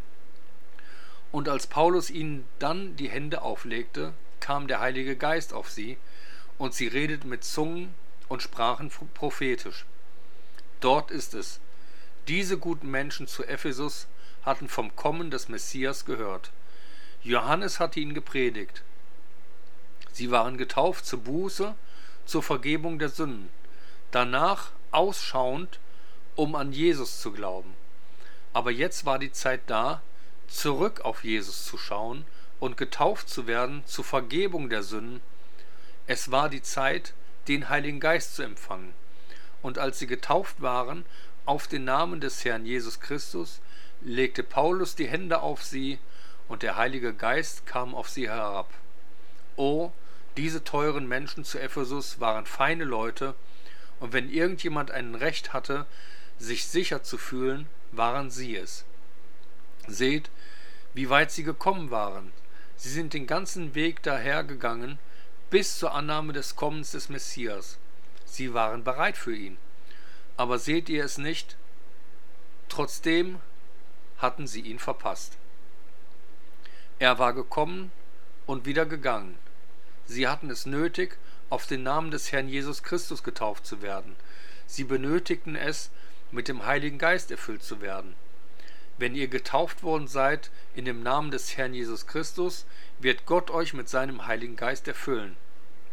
Und als Paulus ihnen dann die Hände auflegte, kam der Heilige Geist auf sie, und sie redeten mit Zungen und sprachen prophetisch. Dort ist es: Diese guten Menschen zu Ephesus hatten vom Kommen des Messias gehört. Johannes hatte ihnen gepredigt. Sie waren getauft zur Buße, zur Vergebung der Sünden, danach ausschauend, um an Jesus zu glauben. Aber jetzt war die Zeit da, zurück auf Jesus zu schauen und getauft zu werden zur Vergebung der Sünden. Es war die Zeit, den Heiligen Geist zu empfangen. Und als sie getauft waren auf den Namen des Herrn Jesus Christus, legte Paulus die Hände auf sie, und der Heilige Geist kam auf sie herab. O, diese teuren Menschen zu Ephesus waren feine Leute, und wenn irgendjemand ein Recht hatte, sich sicher zu fühlen, waren sie es. Seht, wie weit sie gekommen waren. Sie sind den ganzen Weg dahergegangen, bis zur Annahme des Kommens des Messias. Sie waren bereit für ihn. Aber seht ihr es nicht? Trotzdem hatten sie ihn verpasst. Er war gekommen und wieder gegangen. Sie hatten es nötig, auf den Namen des Herrn Jesus Christus getauft zu werden. Sie benötigten es, mit dem Heiligen Geist erfüllt zu werden. Wenn ihr getauft worden seid in dem Namen des Herrn Jesus Christus, wird Gott euch mit seinem Heiligen Geist erfüllen.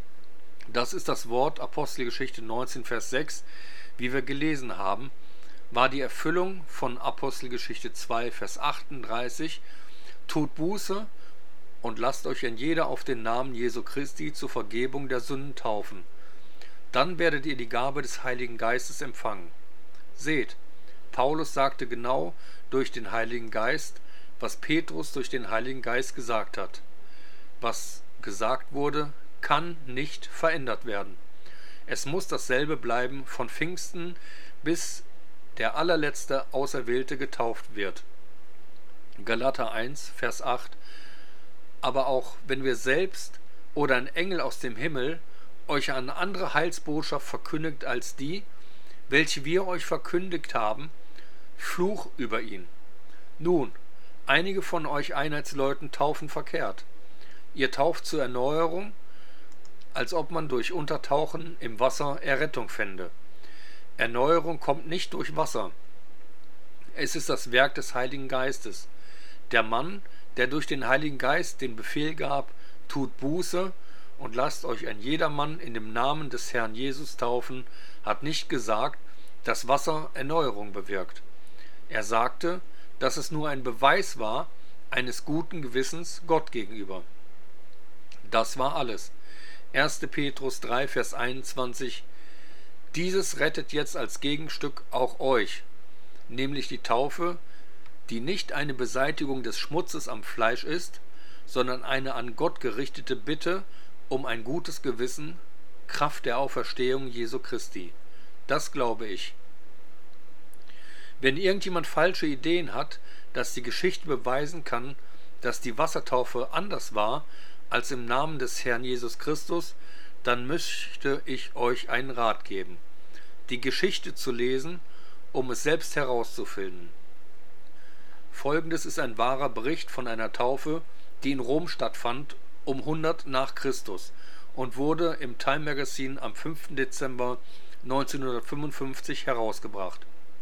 Das ist das Wort Apostelgeschichte neunzehn, Vers sechs, wie wir gelesen haben, war die Erfüllung von Apostelgeschichte zwei, Vers achtunddreißig: Tut Buße und lasst euch ein jeder auf den Namen Jesu Christi zur Vergebung der Sünden taufen. Dann werdet ihr die Gabe des Heiligen Geistes empfangen. Seht, Paulus sagte genau durch den Heiligen Geist, was Petrus durch den Heiligen Geist gesagt hat. Was gesagt wurde, kann nicht verändert werden. Es muss dasselbe bleiben von Pfingsten, bis der allerletzte Auserwählte getauft wird. Galater eins, Vers acht: Aber auch wenn wir selbst oder ein Engel aus dem Himmel euch eine andere Heilsbotschaft verkündigt als die, welche wir euch verkündigt haben, Fluch über ihn. Nun, einige von euch Einheitsleuten taufen verkehrt. Ihr tauft zur Erneuerung, als ob man durch Untertauchen im Wasser Errettung fände. Erneuerung kommt nicht durch Wasser. Es ist das Werk des Heiligen Geistes. Der Mann, der durch den Heiligen Geist den Befehl gab, tut Buße und lasst euch ein jedermann in dem Namen des Herrn Jesus taufen, hat nicht gesagt, dass Wasser Erneuerung bewirkt. Er sagte, dass es nur ein Beweis war eines guten Gewissens Gott gegenüber. Das war alles. erster Petrus drei, Vers einundzwanzig: Dieses rettet jetzt als Gegenstück auch euch, nämlich die Taufe, die nicht eine Beseitigung des Schmutzes am Fleisch ist, sondern eine an Gott gerichtete Bitte um ein gutes Gewissen, Kraft der Auferstehung Jesu Christi. Das glaube ich. Wenn irgendjemand falsche Ideen hat, dass die Geschichte beweisen kann, dass die Wassertaufe anders war als im Namen des Herrn Jesus Christus, dann möchte ich euch einen Rat geben: die Geschichte zu lesen, um es selbst herauszufinden. Folgendes ist ein wahrer Bericht von einer Taufe, die in Rom stattfand, um hundert nach Christus, und wurde im Time Magazine am fünften Dezember neunzehnhundertfünfundfünfzig herausgebracht.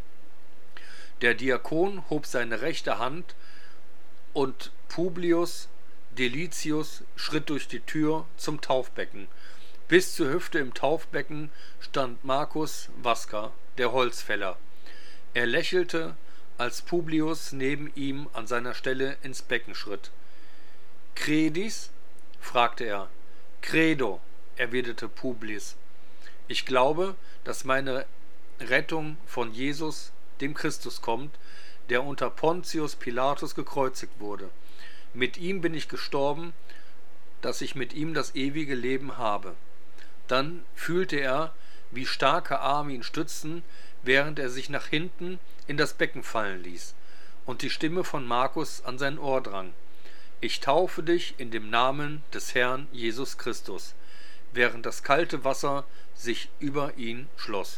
Der Diakon hob seine rechte Hand und Publius Delicius schritt durch die Tür zum Taufbecken. Bis zur Hüfte im Taufbecken stand Markus Wasker, der Holzfäller. Er lächelte, als Publius neben ihm an seiner Stelle ins Becken schritt. »Credis?« fragte er. »Credo«, erwiderte Publius. »Ich glaube, dass meine Rettung von Jesus, dem Christus, kommt, der unter Pontius Pilatus gekreuzigt wurde. Mit ihm bin ich gestorben, dass ich mit ihm das ewige Leben habe.« Dann fühlte er, wie starke Arme ihn stützten, während er sich nach hinten in das Becken fallen ließ, und die Stimme von Markus an sein Ohr drang: »Ich taufe dich in dem Namen des Herrn Jesus Christus«, während das kalte Wasser sich über ihn schloss.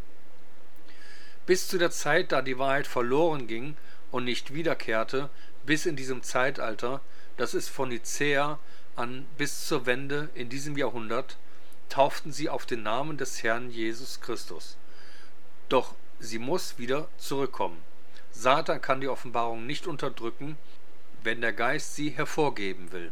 Bis zu der Zeit, da die Wahrheit verloren ging und nicht wiederkehrte, bis in diesem Zeitalter, das ist von Nicäa an bis zur Wende in diesem Jahrhundert, tauften sie auf den Namen des Herrn Jesus Christus. Doch sie muss wieder zurückkommen. Satan kann die Offenbarung nicht unterdrücken, wenn der Geist sie hervorgeben will.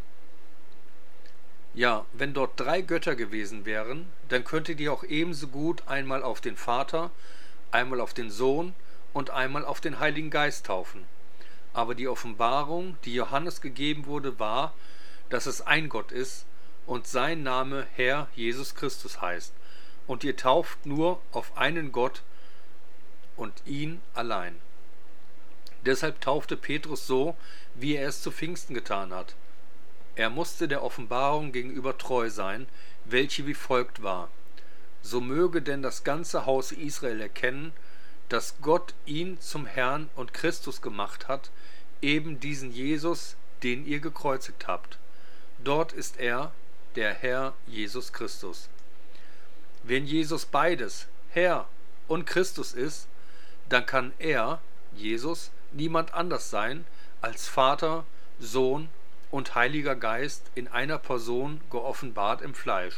Ja, wenn dort drei Götter gewesen wären, dann könnte die auch ebenso gut einmal auf den Vater, einmal auf den Sohn und einmal auf den Heiligen Geist taufen. Aber die Offenbarung, die Johannes gegeben wurde, war, dass es ein Gott ist und sein Name Herr Jesus Christus heißt. Und ihr tauft nur auf einen Gott und ihn allein. Deshalb taufte Petrus so, wie er es zu Pfingsten getan hat. Er musste der Offenbarung gegenüber treu sein, welche wie folgt war: So möge denn das ganze Haus Israel erkennen, dass Gott ihn zum Herrn und Christus gemacht hat, eben diesen Jesus, den ihr gekreuzigt habt. Dort ist er, der Herr Jesus Christus. Wenn Jesus beides, Herr und Christus ist, dann kann er, Jesus, niemand anders sein als Vater, Sohn und Heiliger Geist in einer Person geoffenbart im Fleisch.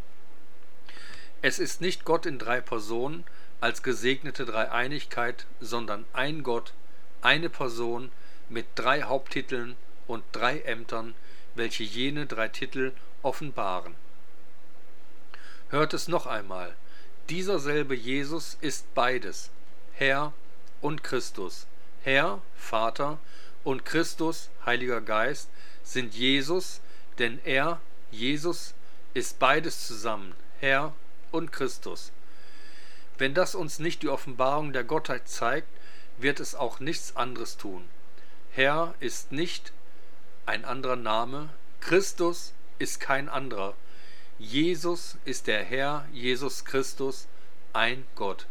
Es ist nicht Gott in drei Personen als gesegnete Dreieinigkeit, sondern ein Gott, eine Person mit drei Haupttiteln und drei Ämtern, welche jene drei Titel offenbaren. Hört es noch einmal: Dieser selbe Jesus ist beides, Herr und Christus. Herr, Vater und Christus, Heiliger Geist, sind Jesus, denn er, Jesus, ist beides zusammen, Herr und Christus. Wenn das uns nicht die Offenbarung der Gottheit zeigt, wird es auch nichts anderes tun. Herr ist nicht ein anderer Name, Christus ist kein anderer. Jesus ist der Herr, Jesus Christus, ein Gott.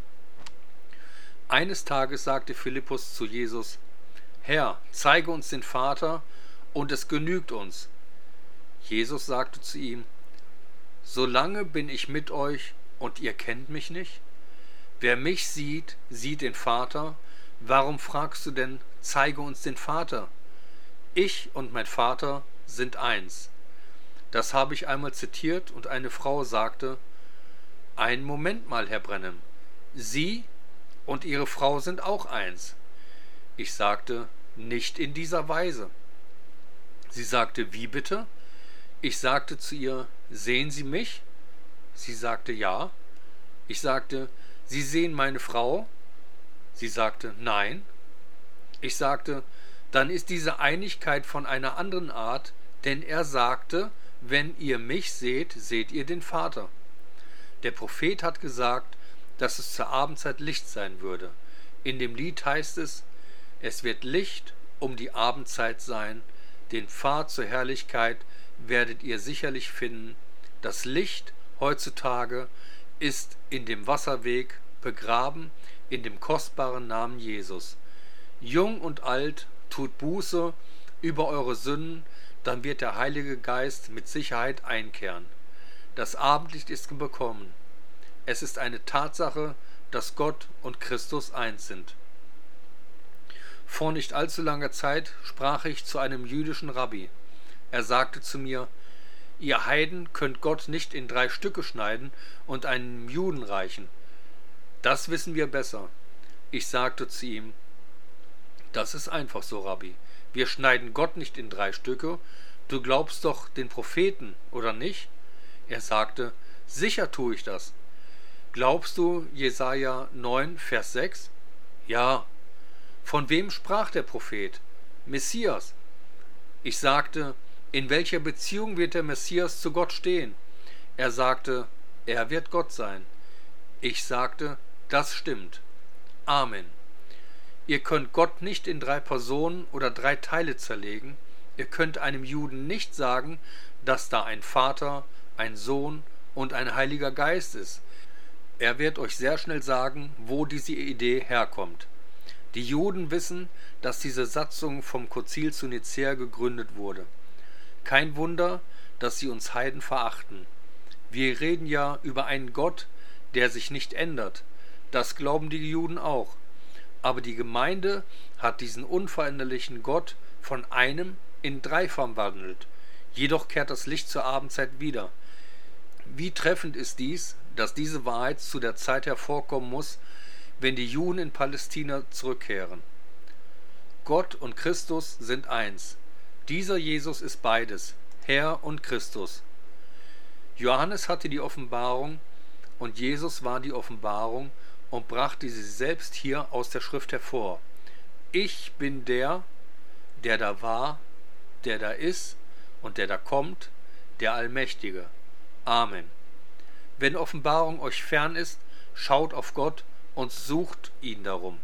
Eines Tages sagte Philippus zu Jesus: Herr, zeige uns den Vater, und es genügt uns. Jesus sagte zu ihm: Solange bin ich mit euch, und ihr kennt mich nicht? Wer mich sieht, sieht den Vater. Warum fragst du denn, zeige uns den Vater? Ich und mein Vater sind eins. Das habe ich einmal zitiert, und eine Frau sagte: Einen Moment mal, Herr Brennem, Sie und Ihre Frau sind auch eins. Ich sagte: Nicht in dieser Weise. Sie sagte: Wie bitte? Ich sagte zu ihr: Sehen Sie mich? Sie sagte: Ja. Ich sagte: Sie sehen meine Frau? Sie sagte: Nein. Ich sagte: Dann ist diese Einigkeit von einer anderen Art, denn er sagte: Wenn ihr mich seht, seht ihr den Vater. Der Prophet hat gesagt, dass es zur Abendzeit Licht sein würde. In dem Lied heißt es: Es wird Licht um die Abendzeit sein, den Pfad zur Herrlichkeit werdet ihr sicherlich finden. Das Licht heutzutage ist in dem Wasserweg begraben, in dem kostbaren Namen Jesus. Jung und alt, tut Buße über eure Sünden, dann wird der Heilige Geist mit Sicherheit einkehren. Das Abendlicht ist gekommen. Es ist eine Tatsache, dass Gott und Christus eins sind. Vor nicht allzu langer Zeit sprach ich zu einem jüdischen Rabbi. Er sagte zu mir: Ihr Heiden könnt Gott nicht in drei Stücke schneiden und einem Juden reichen. Das wissen wir besser. Ich sagte zu ihm: Das ist einfach so, Rabbi. Wir schneiden Gott nicht in drei Stücke. Du glaubst doch den Propheten, oder nicht? Er sagte: Sicher tue ich das. Glaubst du Jesaja neun, Vers sechs? Ja. Von wem sprach der Prophet? Messias. Ich sagte: In welcher Beziehung wird der Messias zu Gott stehen? Er sagte: Er wird Gott sein. Ich sagte: Das stimmt. Amen. Ihr könnt Gott nicht in drei Personen oder drei Teile zerlegen. Ihr könnt einem Juden nicht sagen, dass da ein Vater, ein Sohn und ein Heiliger Geist ist. Er wird euch sehr schnell sagen, wo diese Idee herkommt. Die Juden wissen, dass diese Satzung vom Konzil zu Nicäa gegründet wurde. Kein Wunder, dass sie uns Heiden verachten. Wir reden ja über einen Gott, der sich nicht ändert. Das glauben die Juden auch. Aber die Gemeinde hat diesen unveränderlichen Gott von einem in drei verwandelt. Jedoch kehrt das Licht zur Abendzeit wieder. Wie treffend ist dies, dass diese Wahrheit zu der Zeit hervorkommen muss, wenn die Juden in Palästina zurückkehren. Gott und Christus sind eins. Dieser Jesus ist beides, Herr und Christus. Johannes hatte die Offenbarung und Jesus war die Offenbarung und brachte sie selbst hier aus der Schrift hervor. Ich bin der, der da war, der da ist und der da kommt, der Allmächtige. Amen. Wenn Offenbarung euch fern ist, schaut auf Gott und sucht ihn darum.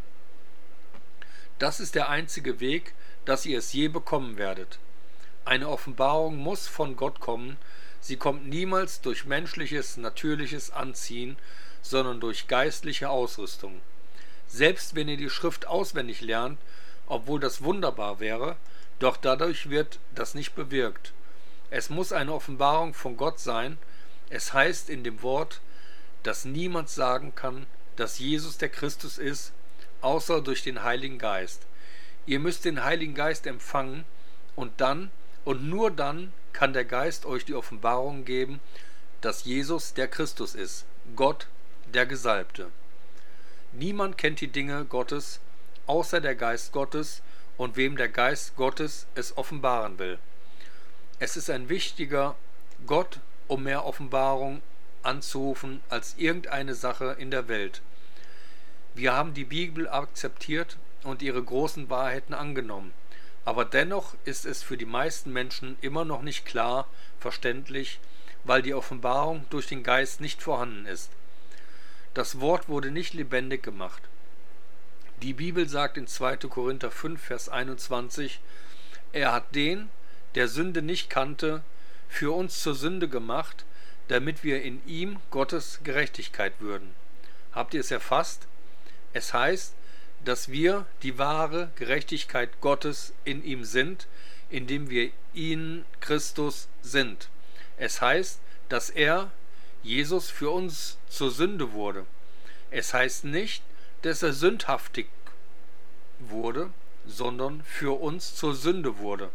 Das ist der einzige Weg, dass ihr es je bekommen werdet. Eine Offenbarung muss von Gott kommen, sie kommt niemals durch menschliches, natürliches Anziehen, sondern durch geistliche Ausrüstung. Selbst wenn ihr die Schrift auswendig lernt, obwohl das wunderbar wäre, doch dadurch wird das nicht bewirkt. Es muss eine Offenbarung von Gott sein. Es heißt in dem Wort, dass niemand sagen kann, dass Jesus der Christus ist, außer durch den Heiligen Geist. Ihr müsst den Heiligen Geist empfangen und dann und nur dann kann der Geist euch die Offenbarung geben, dass Jesus der Christus ist, Gott, der Gesalbte. Niemand kennt die Dinge Gottes, außer der Geist Gottes und wem der Geist Gottes es offenbaren will. Es ist ein wichtiger Gott, um mehr Offenbarung anzurufen als irgendeine Sache in der Welt. Wir haben die Bibel akzeptiert und ihre großen Wahrheiten angenommen. Aber dennoch ist es für die meisten Menschen immer noch nicht klar verständlich, weil die Offenbarung durch den Geist nicht vorhanden ist. Das Wort wurde nicht lebendig gemacht. Die Bibel sagt in zweiter Korinther fünf, Vers einundzwanzig, er hat den, der Sünde nicht kannte, für uns zur Sünde gemacht, damit wir in ihm Gottes Gerechtigkeit würden. Habt ihr es erfasst? Es heißt, dass wir die wahre Gerechtigkeit Gottes in ihm sind, indem wir in Christus sind. Es heißt, dass er, Jesus, für uns zur Sünde wurde. Es heißt nicht, dass er sündhaftig wurde, sondern für uns zur Sünde wurde,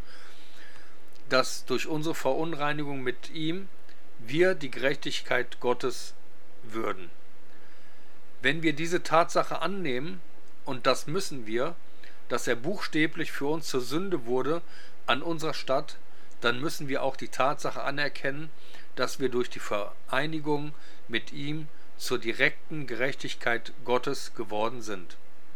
dass durch unsere Verunreinigung mit ihm wir die Gerechtigkeit Gottes würden. Wenn wir diese Tatsache annehmen, und das müssen wir, dass er buchstäblich für uns zur Sünde wurde an unserer Stadt, dann müssen wir auch die Tatsache anerkennen, dass wir durch die Vereinigung mit ihm zur direkten Gerechtigkeit Gottes geworden sind.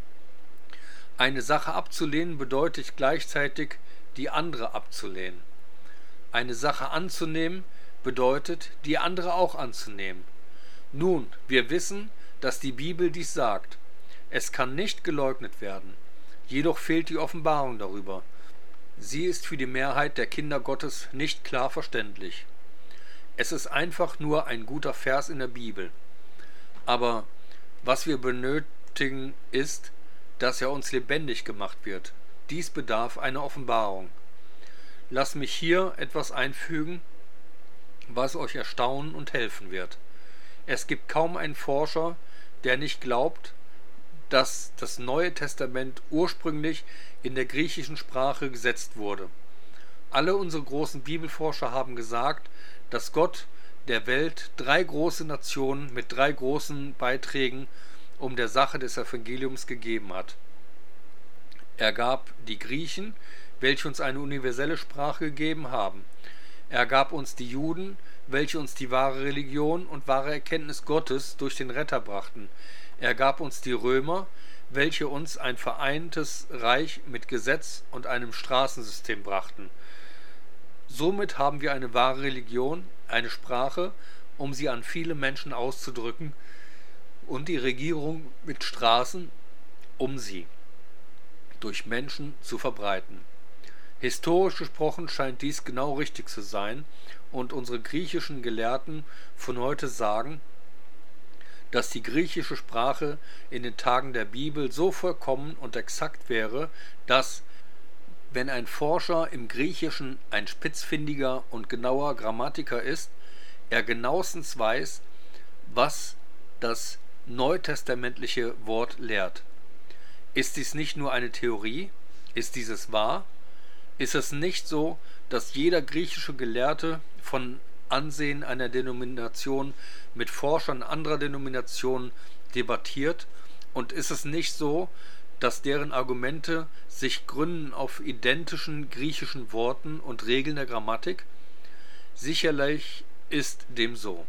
Eine Sache abzulehnen bedeutet gleichzeitig, die andere abzulehnen. Eine Sache anzunehmen bedeutet, die andere auch anzunehmen. Nun, wir wissen, dass die Bibel dies sagt. Es kann nicht geleugnet werden. Jedoch fehlt die Offenbarung darüber. Sie ist für die Mehrheit der Kinder Gottes nicht klar verständlich. Es ist einfach nur ein guter Vers in der Bibel. Aber was wir benötigen ist, dass er uns lebendig gemacht wird. Dies bedarf einer Offenbarung. Lass mich hier etwas einfügen, was euch erstaunen und helfen wird. Es gibt kaum einen Forscher, der nicht glaubt, dass das Neue Testament ursprünglich in der griechischen Sprache gesetzt wurde. Alle unsere großen Bibelforscher haben gesagt, dass Gott der Welt drei große Nationen mit drei großen Beiträgen um der Sache des Evangeliums gegeben hat. Er gab die Griechen, welche uns eine universelle Sprache gegeben haben. Er gab uns die Juden, welche uns die wahre Religion und wahre Erkenntnis Gottes durch den Retter brachten. Er gab uns die Römer, welche uns ein vereintes Reich mit Gesetz und einem Straßensystem brachten. Somit haben wir eine wahre Religion, eine Sprache, um sie an viele Menschen auszudrücken, und die Regierung mit Straßen, um sie durch Menschen zu verbreiten. Historisch gesprochen scheint dies genau richtig zu sein, und unsere griechischen Gelehrten von heute sagen, dass die griechische Sprache in den Tagen der Bibel so vollkommen und exakt wäre, dass, wenn ein Forscher im Griechischen ein spitzfindiger und genauer Grammatiker ist, er genauestens weiß, was das neutestamentliche Wort lehrt. Ist dies nicht nur eine Theorie? Ist dieses wahr? Ist es nicht so, dass jeder griechische Gelehrte von Ansehen einer Denomination mit Forschern anderer Denominationen debattiert, und ist es nicht so, dass deren Argumente sich gründen auf identischen griechischen Worten und Regeln der Grammatik? Sicherlich ist dem so.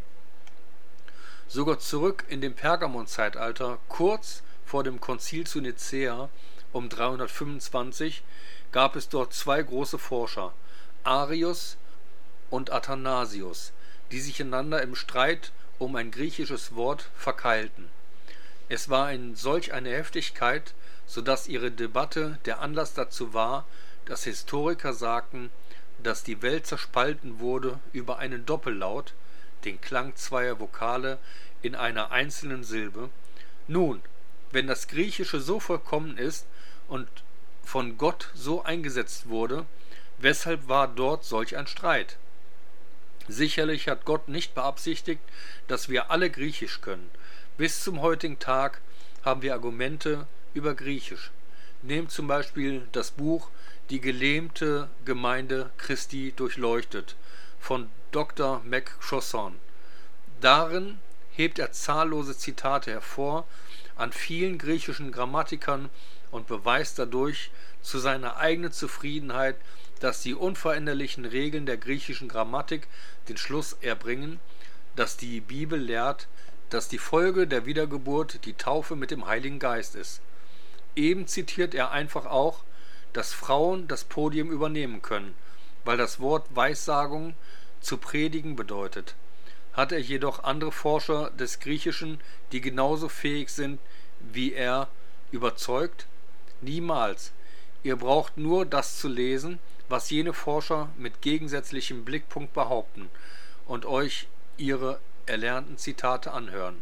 Sogar zurück in dem Pergamon-Zeitalter, kurz vor dem Konzil zu Nicäa um dreihundertfünfundzwanzig, gab es dort zwei große Forscher, Arius und Athanasius, die sich einander im Streit um ein griechisches Wort verkeilten. Es war in solch eine Heftigkeit, so dass ihre Debatte der Anlass dazu war, dass Historiker sagten, dass die Welt zerspalten wurde über einen Doppellaut, den Klang zweier Vokale in einer einzelnen Silbe. Nun, wenn das Griechische so vollkommen ist und von Gott so eingesetzt wurde, weshalb war dort solch ein Streit? Sicherlich hat Gott nicht beabsichtigt, dass wir alle Griechisch können. Bis zum heutigen Tag haben wir Argumente über Griechisch. Nehmt zum Beispiel das Buch Die gelähmte Gemeinde Christi durchleuchtet von Doktor McCrossan. Darin hebt er zahllose Zitate hervor an vielen griechischen Grammatikern und beweist dadurch zu seiner eigenen Zufriedenheit, dass die unveränderlichen Regeln der griechischen Grammatik den Schluss erbringen, dass die Bibel lehrt, dass die Folge der Wiedergeburt die Taufe mit dem Heiligen Geist ist. Eben zitiert er einfach auch, dass Frauen das Podium übernehmen können, weil das Wort Weissagung zu predigen bedeutet. Hat er jedoch andere Forscher des Griechischen, die genauso fähig sind wie er, überzeugt? Niemals. Ihr braucht nur das zu lesen, was jene Forscher mit gegensätzlichem Blickpunkt behaupten, und euch ihre erlernten Zitate anhören.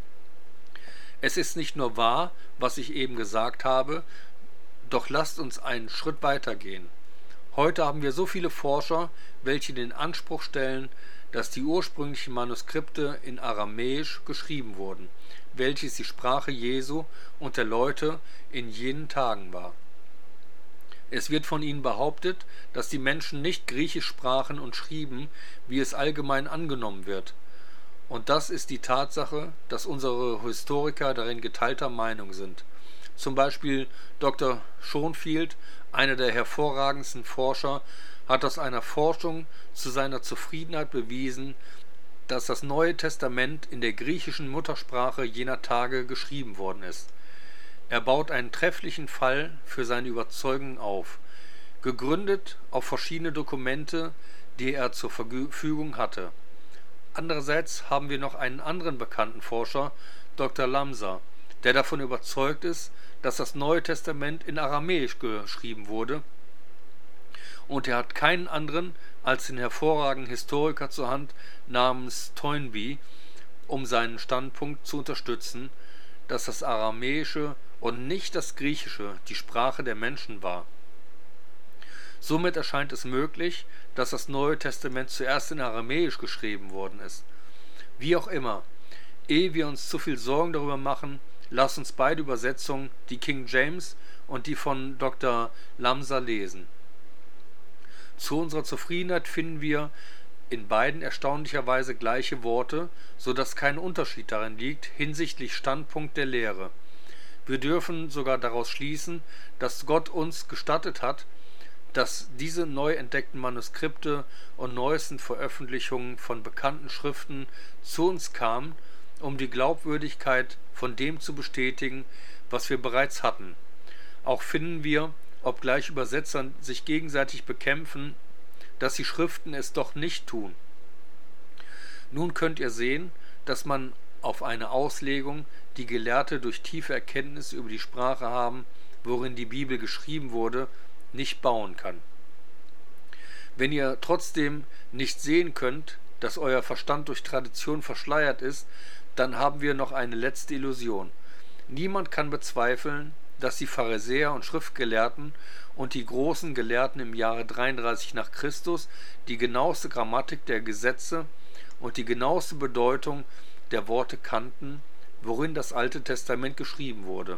Es ist nicht nur wahr, was ich eben gesagt habe, doch lasst uns einen Schritt weiter gehen. Heute haben wir so viele Forscher, welche den Anspruch stellen, dass die ursprünglichen Manuskripte in Aramäisch geschrieben wurden, welches die Sprache Jesu und der Leute in jenen Tagen war. Es wird von ihnen behauptet, dass die Menschen nicht Griechisch sprachen und schrieben, wie es allgemein angenommen wird. Und das ist die Tatsache, dass unsere Historiker darin geteilter Meinung sind. Zum Beispiel Doktor Schonfield, einer der hervorragendsten Forscher, hat aus einer Forschung zu seiner Zufriedenheit bewiesen, dass das Neue Testament in der griechischen Muttersprache jener Tage geschrieben worden ist. Er baut einen trefflichen Fall für seine Überzeugung auf, gegründet auf verschiedene Dokumente, die er zur Verfügung hatte. Andererseits haben wir noch einen anderen bekannten Forscher, Doktor Lambsa, der davon überzeugt ist, dass das Neue Testament in Aramäisch geschrieben wurde, und er hat keinen anderen als den hervorragenden Historiker zur Hand namens Toynbee, um seinen Standpunkt zu unterstützen, dass das Aramäische und nicht das Griechische die Sprache der Menschen war. Somit erscheint es möglich, dass das Neue Testament zuerst in Aramäisch geschrieben worden ist. Wie auch immer, ehe wir uns zu viel Sorgen darüber machen, lasst uns beide Übersetzungen, die King James und die von Doktor Lambsa, lesen. Zu unserer Zufriedenheit finden wir in beiden erstaunlicherweise gleiche Worte, so dass kein Unterschied darin liegt hinsichtlich Standpunkt der Lehre. Wir dürfen sogar daraus schließen, dass Gott uns gestattet hat, dass diese neu entdeckten Manuskripte und neuesten Veröffentlichungen von bekannten Schriften zu uns kamen, um die Glaubwürdigkeit von dem zu bestätigen, was wir bereits hatten. Auch finden wir, obgleich Übersetzer sich gegenseitig bekämpfen, dass die Schriften es doch nicht tun. Nun könnt ihr sehen, dass man auf eine Auslegung, die Gelehrte durch tiefe Erkenntnis über die Sprache haben, worin die Bibel geschrieben wurde, nicht bauen kann. Wenn ihr trotzdem nicht sehen könnt, dass euer Verstand durch Tradition verschleiert ist, dann haben wir noch eine letzte Illusion. Niemand kann bezweifeln, dass die Pharisäer und Schriftgelehrten und die großen Gelehrten im Jahre dreiunddreißig nach Christus die genaueste Grammatik der Gesetze und die genaueste Bedeutung der Worte kannten, worin das Alte Testament geschrieben wurde.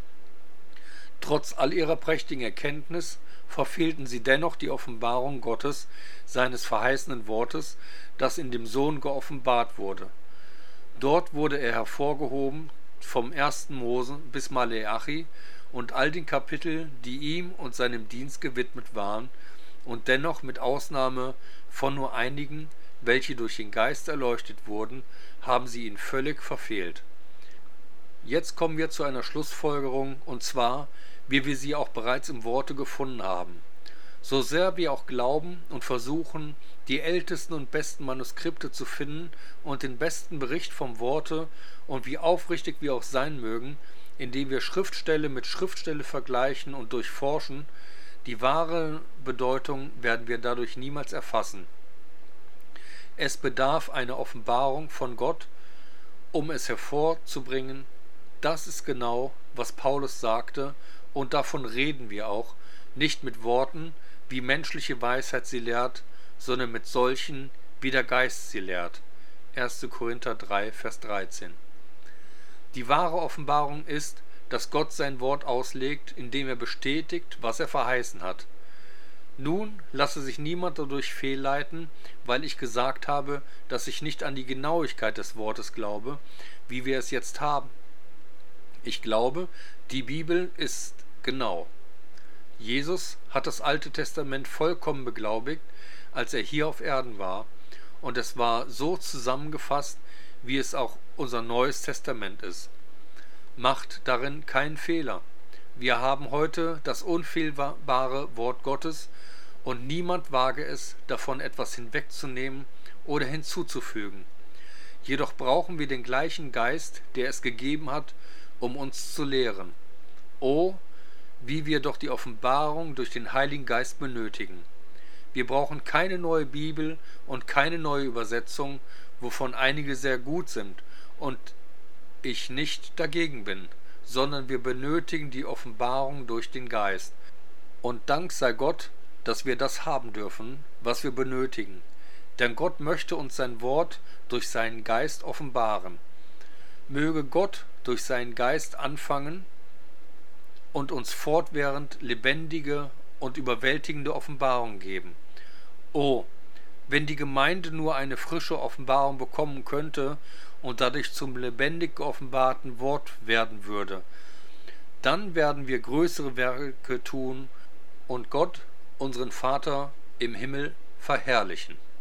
Trotz all ihrer prächtigen Erkenntnis verfehlten sie dennoch die Offenbarung Gottes, seines verheißenen Wortes, das in dem Sohn geoffenbart wurde. Dort wurde er hervorgehoben vom ersten Mose bis Maleachi und all den Kapitel, die ihm und seinem Dienst gewidmet waren, und dennoch mit Ausnahme von nur einigen, welche durch den Geist erleuchtet wurden, haben sie ihn völlig verfehlt. Jetzt kommen wir zu einer Schlussfolgerung, und zwar, wie wir sie auch bereits im Worte gefunden haben. So sehr wir auch glauben und versuchen, die ältesten und besten Manuskripte zu finden und den besten Bericht vom Worte, und wie aufrichtig wir auch sein mögen, indem wir Schriftstelle mit Schriftstelle vergleichen und durchforschen, die wahre Bedeutung werden wir dadurch niemals erfassen. Es bedarf einer Offenbarung von Gott, um es hervorzubringen. Das ist genau, was Paulus sagte, und davon reden wir auch, nicht mit Worten, wie menschliche Weisheit sie lehrt, sondern mit solchen, wie der Geist sie lehrt. erster Korinther drei, Vers dreizehn. Die wahre Offenbarung ist, dass Gott sein Wort auslegt, indem er bestätigt, was er verheißen hat. Nun lasse sich niemand dadurch fehlleiten, weil ich gesagt habe, dass ich nicht an die Genauigkeit des Wortes glaube, wie wir es jetzt haben. Ich glaube, die Bibel ist genau. Jesus hat das Alte Testament vollkommen beglaubigt, als er hier auf Erden war, und es war so zusammengefasst, wie es auch unser Neues Testament ist. Macht darin keinen Fehler. Wir haben heute das unfehlbare Wort Gottes und niemand wage es, davon etwas hinwegzunehmen oder hinzuzufügen. Jedoch brauchen wir den gleichen Geist, der es gegeben hat, um uns zu lehren. Oh, wie wir doch die Offenbarung durch den Heiligen Geist benötigen. Wir brauchen keine neue Bibel und keine neue Übersetzung, wovon einige sehr gut sind und ich nicht dagegen bin, sondern wir benötigen die Offenbarung durch den Geist. Und Dank sei Gott, dass wir das haben dürfen, was wir benötigen. Denn Gott möchte uns sein Wort durch seinen Geist offenbaren. Möge Gott durch seinen Geist anfangen und uns fortwährend lebendige und überwältigende Offenbarung geben. Oh, wenn die Gemeinde nur eine frische Offenbarung bekommen könnte und dadurch zum lebendig geoffenbarten Wort werden würde, dann werden wir größere Werke tun und Gott, unseren Vater im Himmel, verherrlichen.